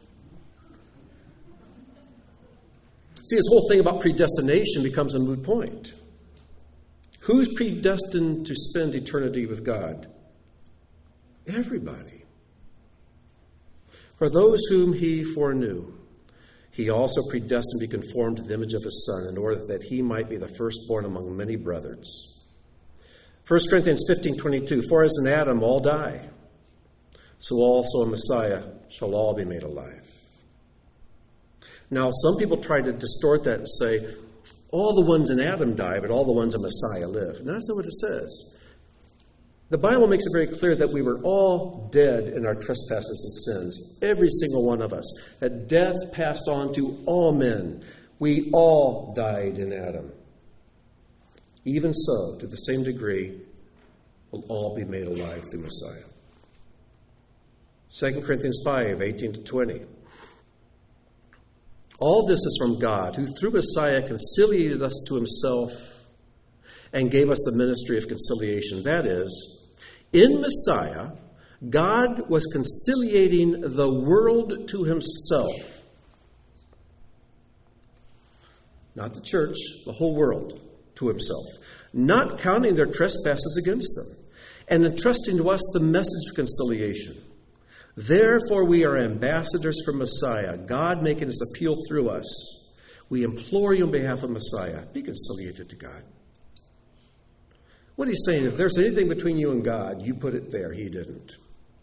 See, this whole thing about predestination becomes a moot point. Who's predestined to spend eternity with God? Everybody. For those whom he foreknew, he also predestined to be conformed to the image of his Son, in order that he might be the firstborn among many brothers. First Corinthians fifteen twenty-two. For as in Adam all die, so also in Messiah shall all be made alive. Now, some people try to distort that and say, all the ones in Adam die, but all the ones in Messiah live. And that's not what it says. The Bible makes it very clear that we were all dead in our trespasses and sins, every single one of us. That death passed on to all men. We all died in Adam. Even so, to the same degree, will all be made alive through Messiah. Second Corinthians five, eighteen to twenty. All this is from God, who through Messiah conciliated us to himself and gave us the ministry of conciliation. That is, in Messiah, God was conciliating the world to himself. Not the church, the whole world to himself. Not counting their trespasses against them, and entrusting to us the message of conciliation. Therefore we are ambassadors for Messiah, God making his appeal through us. We implore you on behalf of Messiah, be conciliated to God. What he's saying, if there's anything between you and God, you put it there. He didn't.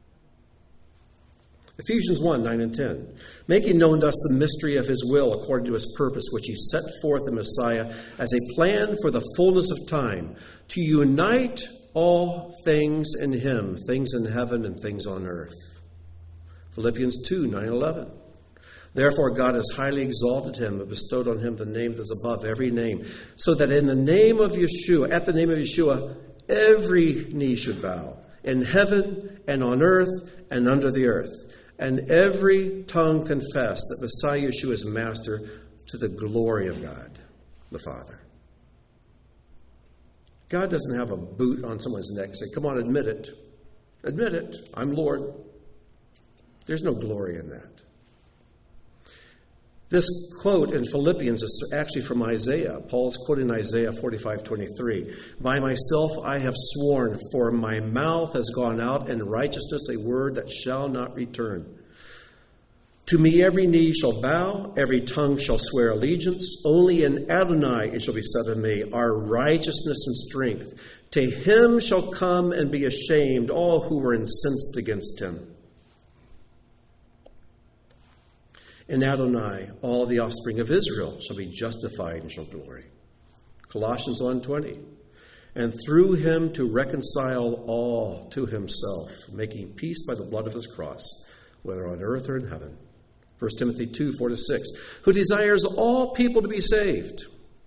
Ephesians one, nine and ten. Making known to us the mystery of his will according to his purpose, which he set forth in Messiah as a plan for the fullness of time, to unite all things in him, things in heaven and things on earth. Philippians two, nine, eleven. Therefore God has highly exalted him and bestowed on him the name that is above every name, so that in the name of Yeshua, at the name of Yeshua, every knee should bow, in heaven and on earth and under the earth, and every tongue confess that Messiah Yeshua is Master, to the glory of God, the Father. God doesn't have a boot on someone's neck, say, come on, admit it. Admit it. I'm Lord. There's no glory in that. This quote in Philippians is actually from Isaiah. Paul's quoting Isaiah forty-five twenty-three. By myself I have sworn, for my mouth has gone out in righteousness, a word that shall not return. To me every knee shall bow, every tongue shall swear allegiance. Only in Adonai it shall be said of me, our righteousness and strength. To him shall come and be ashamed all who were incensed against him. In Adonai, all the offspring of Israel shall be justified and shall glory. Colossians one twenty. And through him to reconcile all to himself, making peace by the blood of his cross, whether on earth or in heaven. First Timothy two, four to six. Who desires all people to be saved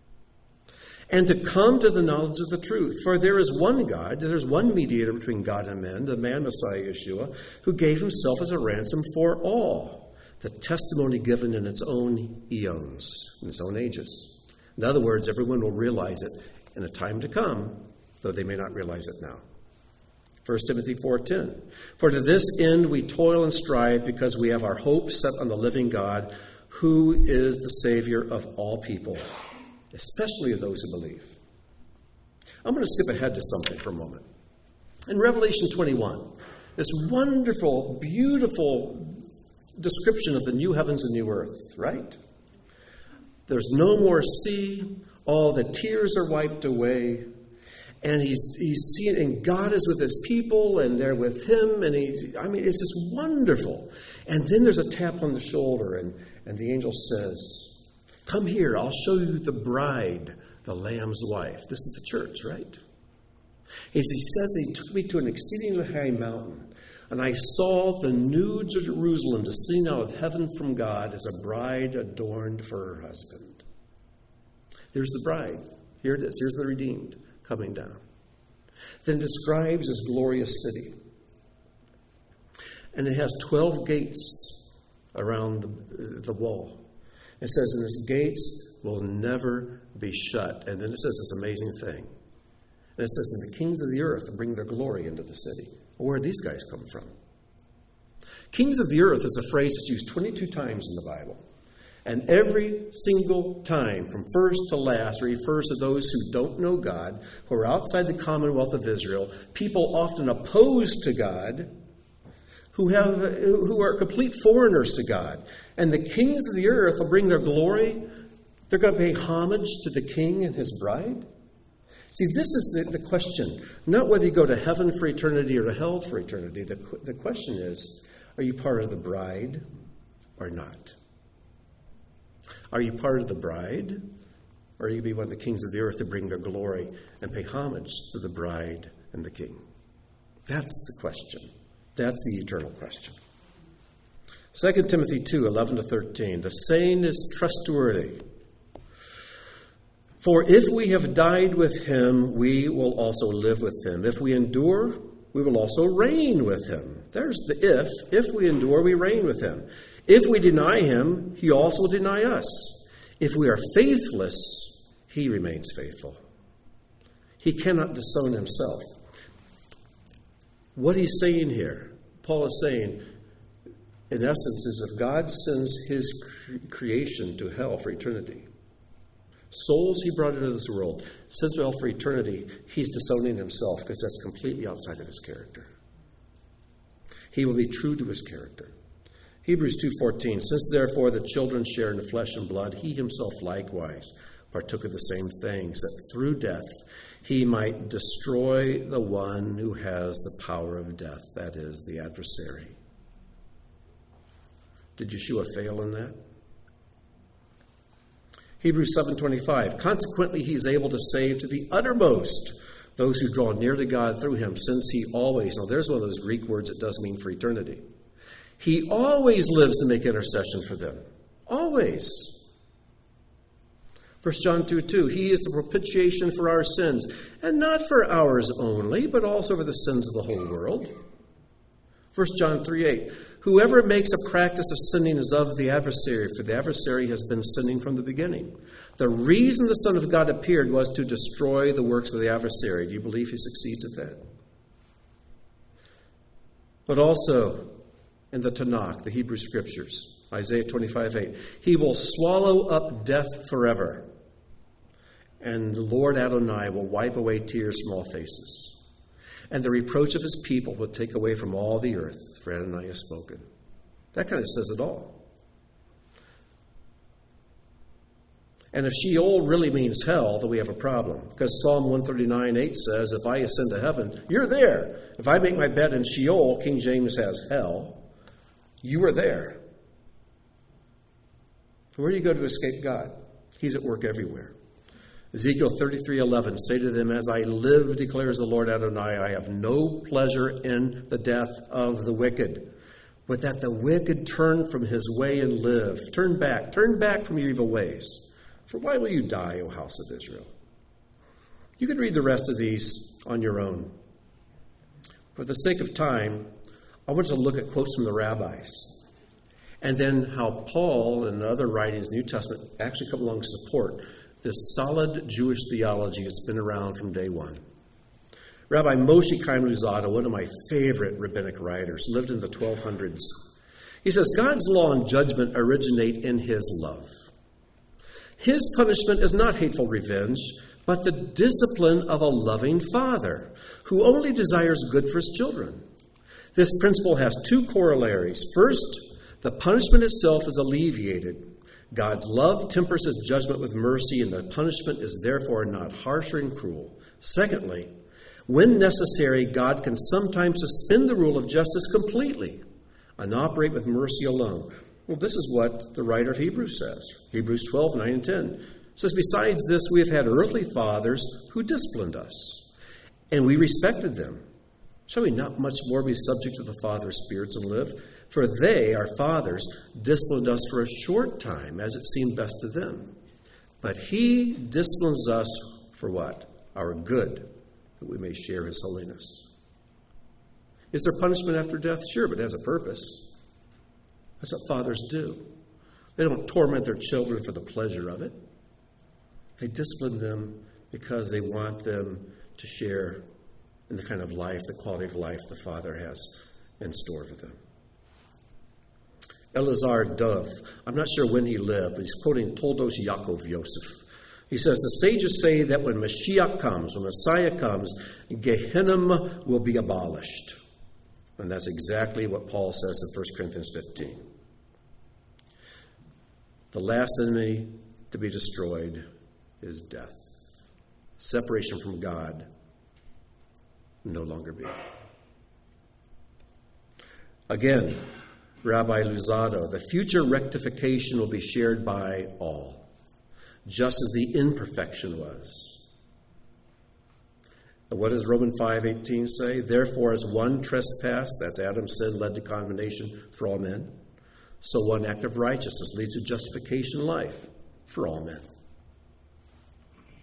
and to come to the knowledge of the truth. For there is one God, there is one mediator between God and men, the man Messiah Yeshua, who gave himself as a ransom for all. The testimony given in its own eons, in its own ages. In other words, everyone will realize it in a time to come, though they may not realize it now. First Timothy four ten. For to this end we toil and strive, because we have our hope set on the living God, who is the Savior of all people, especially of those who believe. I'm going to skip ahead to something for a moment. In Revelation twenty-one, this wonderful, beautiful description of the new heavens and new earth, right? There's no more sea. All the tears are wiped away. And he's he's seeing, and God is with his people, and they're with him, and he's, I mean, it's just wonderful. And then there's a tap on the shoulder, and, and the angel says, come here, I'll show you the bride, the Lamb's wife. This is the church, right? He says, he took me to an exceedingly high mountain, and I saw the new Jerusalem descending out of heaven from God as a bride adorned for her husband. There's the bride. Here it is. Here's the redeemed coming down. Then describes this glorious city. And it has twelve gates around the, the wall. It says, and its gates will never be shut. And then it says this amazing thing. And it says, and the kings of the earth bring their glory into the city. Where did these guys come from? Kings of the earth is a phrase that's used twenty-two times in the Bible. And every single time, from first to last, refers to those who don't know God, who are outside the commonwealth of Israel, people often opposed to God, who have who are complete foreigners to God. And the kings of the earth will bring their glory. They're going to pay homage to the king and his bride. See, this is the, the question. Not whether you go to heaven for eternity or to hell for eternity. The, the question is, are you part of the bride or not? Are you part of the bride, or are you going to be one of the kings of the earth to bring their glory and pay homage to the bride and the king? That's the question. That's the eternal question. Second Timothy two, eleven to thirteen. The saying is trustworthy. For if we have died with him, we will also live with him. If we endure, we will also reign with him. There's the if. If we endure, we reign with him. If we deny him, he also will deny us. If we are faithless, he remains faithful. He cannot disown himself. What he's saying here, Paul is saying, in essence, is if God sends his creation to hell for eternity, souls he brought into this world, sends to hell for eternity, he's disowning himself because that's completely outside of his character. He will be true to his character. Hebrews two fourteen, since therefore the children share in the flesh and blood, he himself likewise partook of the same things, that through death he might destroy the one who has the power of death, that is, the adversary. Did Yeshua fail in that? Hebrews seven twenty-five, consequently he is able to save to the uttermost those who draw near to God through him, since he always, now there's one of those Greek words that does mean for eternity. He always lives to make intercession for them. Always. First John two two, he is the propitiation for our sins, and not for ours only, but also for the sins of the whole world. First John three eight, whoever makes a practice of sinning is of the adversary, for the adversary has been sinning from the beginning. The reason the Son of God appeared was to destroy the works of the adversary. Do you believe he succeeds at that? But also in the Tanakh, the Hebrew Scriptures, Isaiah twenty-five eight, he will swallow up death forever, and the Lord Adonai will wipe away tears from all faces. And the reproach of his people will take away from all the earth, for Adonai has spoken. That kind of says it all. And if Sheol really means hell, then we have a problem. Because Psalm one thirty-nine eight says, if I ascend to heaven, you're there. If I make my bed in Sheol, King James has hell, you are there. Where do you go to escape God? He's at work everywhere. Ezekiel thirty-three eleven, say to them, as I live, declares the Lord Adonai, I have no pleasure in the death of the wicked, but that the wicked turn from his way and live. Turn back, turn back from your evil ways. For why will you die, O house of Israel? You can read the rest of these on your own. For the sake of time, I want to look at quotes from the rabbis, and then how Paul and other writings in the New Testament actually come along to support this solid Jewish theology that's been around from day one. Rabbi Moshe Chaim Luzzatto, one of my favorite rabbinic writers, lived in the twelve hundreds. He says, God's law and judgment originate in his love. His punishment is not hateful revenge, but the discipline of a loving father who only desires good for his children. This principle has two corollaries. First, the punishment itself is alleviated. God's love tempers his judgment with mercy, and the punishment is therefore not harsh and cruel. Secondly, when necessary, God can sometimes suspend the rule of justice completely and operate with mercy alone. Well, this is what the writer of Hebrews says. Hebrews twelve, nine and ten. It says, besides this, we have had earthly fathers who disciplined us, and we respected them. Shall we not much more be subject to the Father of spirits and live? For they, our fathers, disciplined us for a short time, as it seemed best to them. But he disciplines us for what? Our good, that we may share his holiness. Is there punishment after death? Sure, but it has a purpose. That's what fathers do. They don't torment their children for the pleasure of it. They discipline them because they want them to share in the kind of life, the quality of life the Father has in store for them. Elazar Dov, I'm not sure when he lived, but he's quoting Toldos Yaakov Yosef. He says, the sages say that when Mashiach comes, when Messiah comes, Gehenna will be abolished. And that's exactly what Paul says in First Corinthians fifteen. The last enemy to be destroyed is death. Separation from God will no longer be. Again, Rabbi Luzzatto, the future rectification will be shared by all, just as the imperfection was. And what does Romans five eighteen say? Therefore, as one trespass, that's Adam's sin, led to condemnation for all men, so one act of righteousness leads to justification life for all men.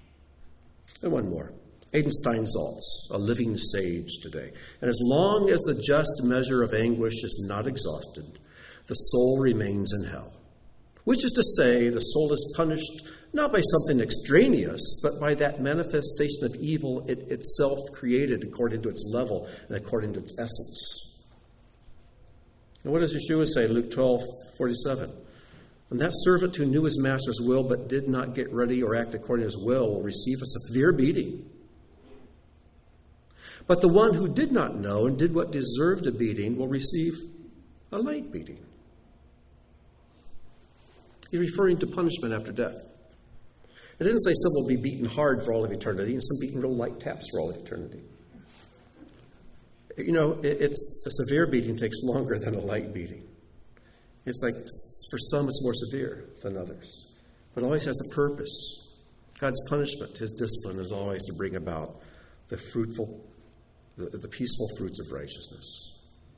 And one more. Aidan Steinsaltz, a living sage today. And as long as the just measure of anguish is not exhausted, the soul remains in hell. Which is to say, the soul is punished not by something extraneous, but by that manifestation of evil it itself created according to its level and according to its essence. And what does Yeshua say, Luke twelve forty-seven? And that servant who knew his master's will but did not get ready or act according to his will will receive a severe beating. But the one who did not know and did what deserved a beating will receive a light beating. He's referring to punishment after death. It didn't say some will be beaten hard for all of eternity and some beaten real light taps for all of eternity. You know, it's a severe beating takes longer than a light beating. It's like, for some, it's more severe than others. But it always has a purpose. God's punishment, his discipline, is always to bring about the fruitful, the, the peaceful fruits of righteousness.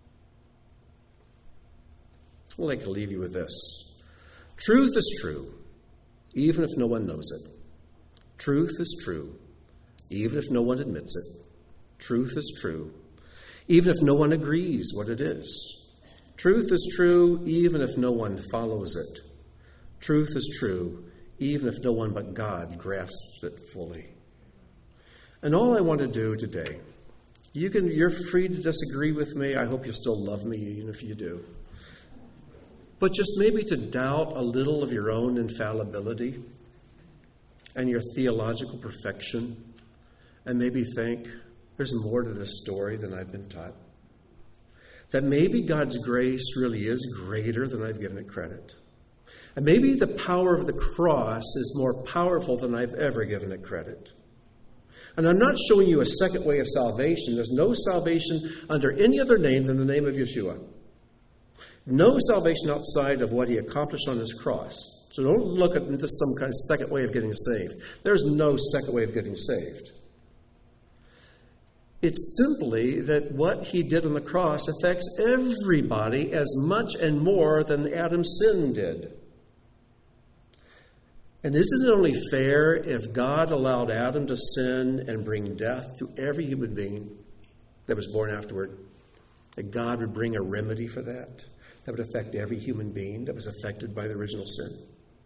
Well, I can leave you with this. Truth is true, even if no one knows it. Truth is true, even if no one admits it. Truth is true, even if no one agrees what it is. Truth is true, even if no one follows it. Truth is true, even if no one but God grasps it fully. And all I want to do today, you can, you're free to disagree with me. I hope you still love me, even if you do. But just maybe to doubt a little of your own infallibility and your theological perfection, and maybe think, there's more to this story than I've been taught. That maybe God's grace really is greater than I've given it credit. And maybe the power of the cross is more powerful than I've ever given it credit. And I'm not showing you a second way of salvation. There's no salvation under any other name than the name of Yeshua. No salvation outside of what he accomplished on his cross. So don't look at this some kind of second way of getting saved. There's no second way of getting saved. It's simply that what he did on the cross affects everybody as much and more than Adam's sin did. And isn't it only fair if God allowed Adam to sin and bring death to every human being that was born afterward, that God would bring a remedy for that, that would affect every human being that was affected by the original sin?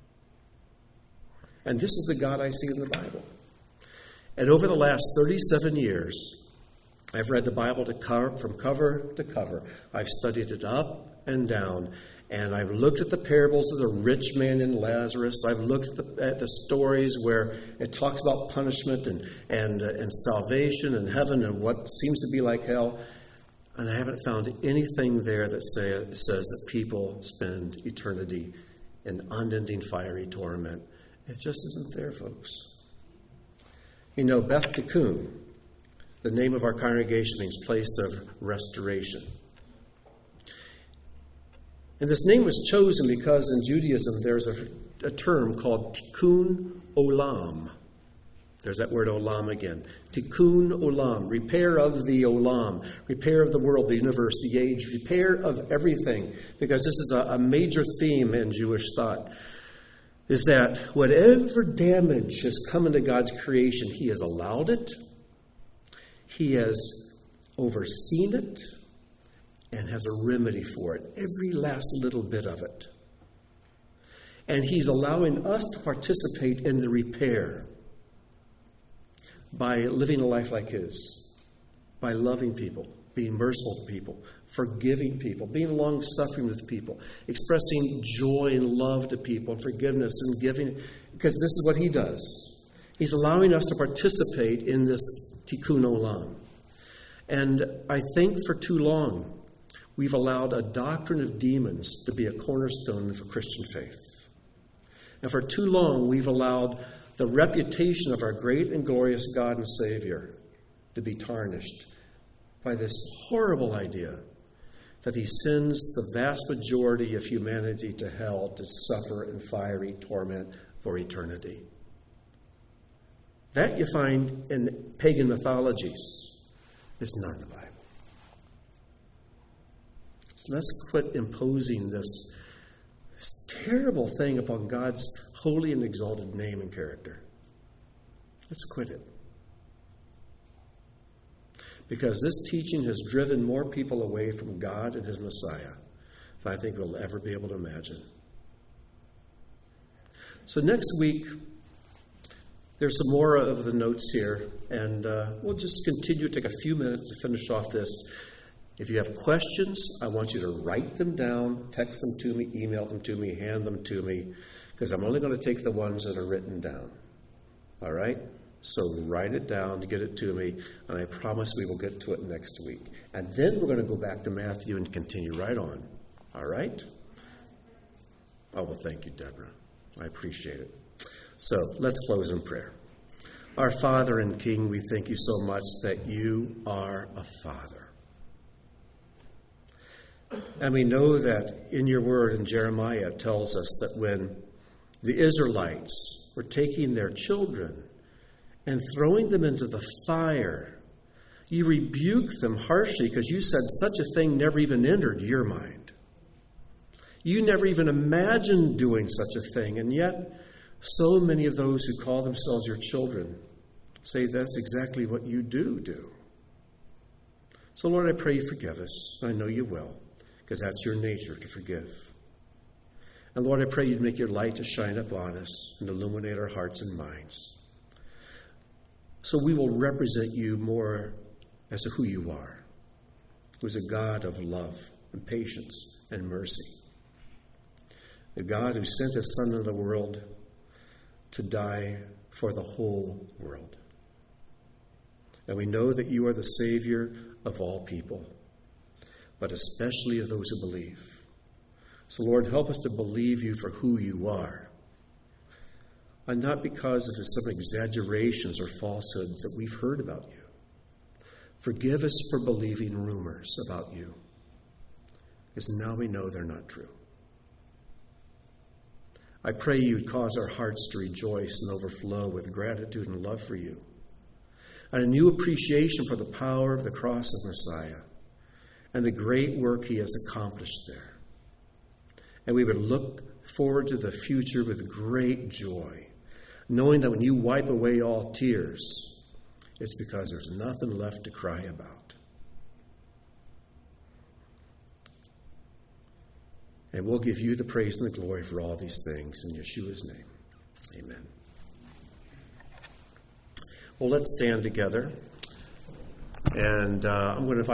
And this is the God I see in the Bible. And over the last thirty-seven years, I've read the Bible to cover, from cover to cover. I've studied it up and down. And I've looked at the parables of the rich man and Lazarus. I've looked at the, at the stories where it talks about punishment and, and, uh, and salvation and heaven and what seems to be like hell. And I haven't found anything there that say, says that people spend eternity in unending fiery torment. It just isn't there, folks. You know, Beth Tikkun, the name of our congregation, means place of restoration. And this name was chosen because in Judaism there's a, a term called tikkun olam. There's that word olam again. Tikkun olam, repair of the olam, repair of the world, the universe, the age, repair of everything. Because this is a, a major theme in Jewish thought, is that whatever damage has come into God's creation, he has allowed it, he has overseen it, and has a remedy for it, every last little bit of it. And he's allowing us to participate in the repair by living a life like his, by loving people, being merciful to people, forgiving people, being long-suffering with people, expressing joy and love to people, and forgiveness and giving, because this is what he does. He's allowing us to participate in this tikkun olam. And I think for too long, we've allowed a doctrine of demons to be a cornerstone of Christian faith. And for too long, we've allowed the reputation of our great and glorious God and Savior to be tarnished by this horrible idea that he sends the vast majority of humanity to hell to suffer in fiery torment for eternity. That you find in pagan mythologies. It's not in the Bible. So let's quit imposing this, this terrible thing upon God's holy and exalted name and character. Let's quit it. because this teaching has driven more people away from God and his Messiah than I think we'll ever be able to imagine. So next week, there's some more of the notes here, and uh, we'll just continue to take a few minutes to finish off this. If you have questions, I want you to write them down, text them to me, email them to me, hand them to me, because I'm only going to take the ones that are written down. All right? So write it down to get it to me, and I promise we will get to it next week. And then we're going to go back to Matthew and continue right on. All right? Oh, well, thank you, Deborah. I appreciate it. So let's close in prayer. Our Father and King, we thank you so much that you are a Father. And we know that in your word in Jeremiah it tells us that when the Israelites were taking their children and throwing them into the fire, you rebuked them harshly because you said such a thing never even entered your mind. You never even imagined doing such a thing, and yet so many of those who call themselves your children say that's exactly what you do do. So, Lord, I pray you forgive us. I know you will, because that's your nature to forgive. And, Lord, I pray you'd make your light to shine upon us and illuminate our hearts and minds, so we will represent you more as to who you are, who's a God of love and patience and mercy, the God who sent his Son into the world to die for the whole world. And we know that you are the Savior of all people, but especially of those who believe. So, Lord, help us to believe you for who you are, and not because of some exaggerations or falsehoods that we've heard about you. Forgive us for believing rumors about you, because now we know they're not true. I pray you'd cause our hearts to rejoice and overflow with gratitude and love for you, and a new appreciation for the power of the cross of Messiah and the great work he has accomplished there. And we would look forward to the future with great joy, knowing that when you wipe away all tears, it's because there's nothing left to cry about. And we'll give you the praise and the glory for all these things in Yeshua's name. Amen. Well, let's stand together. And uh, I'm going to invite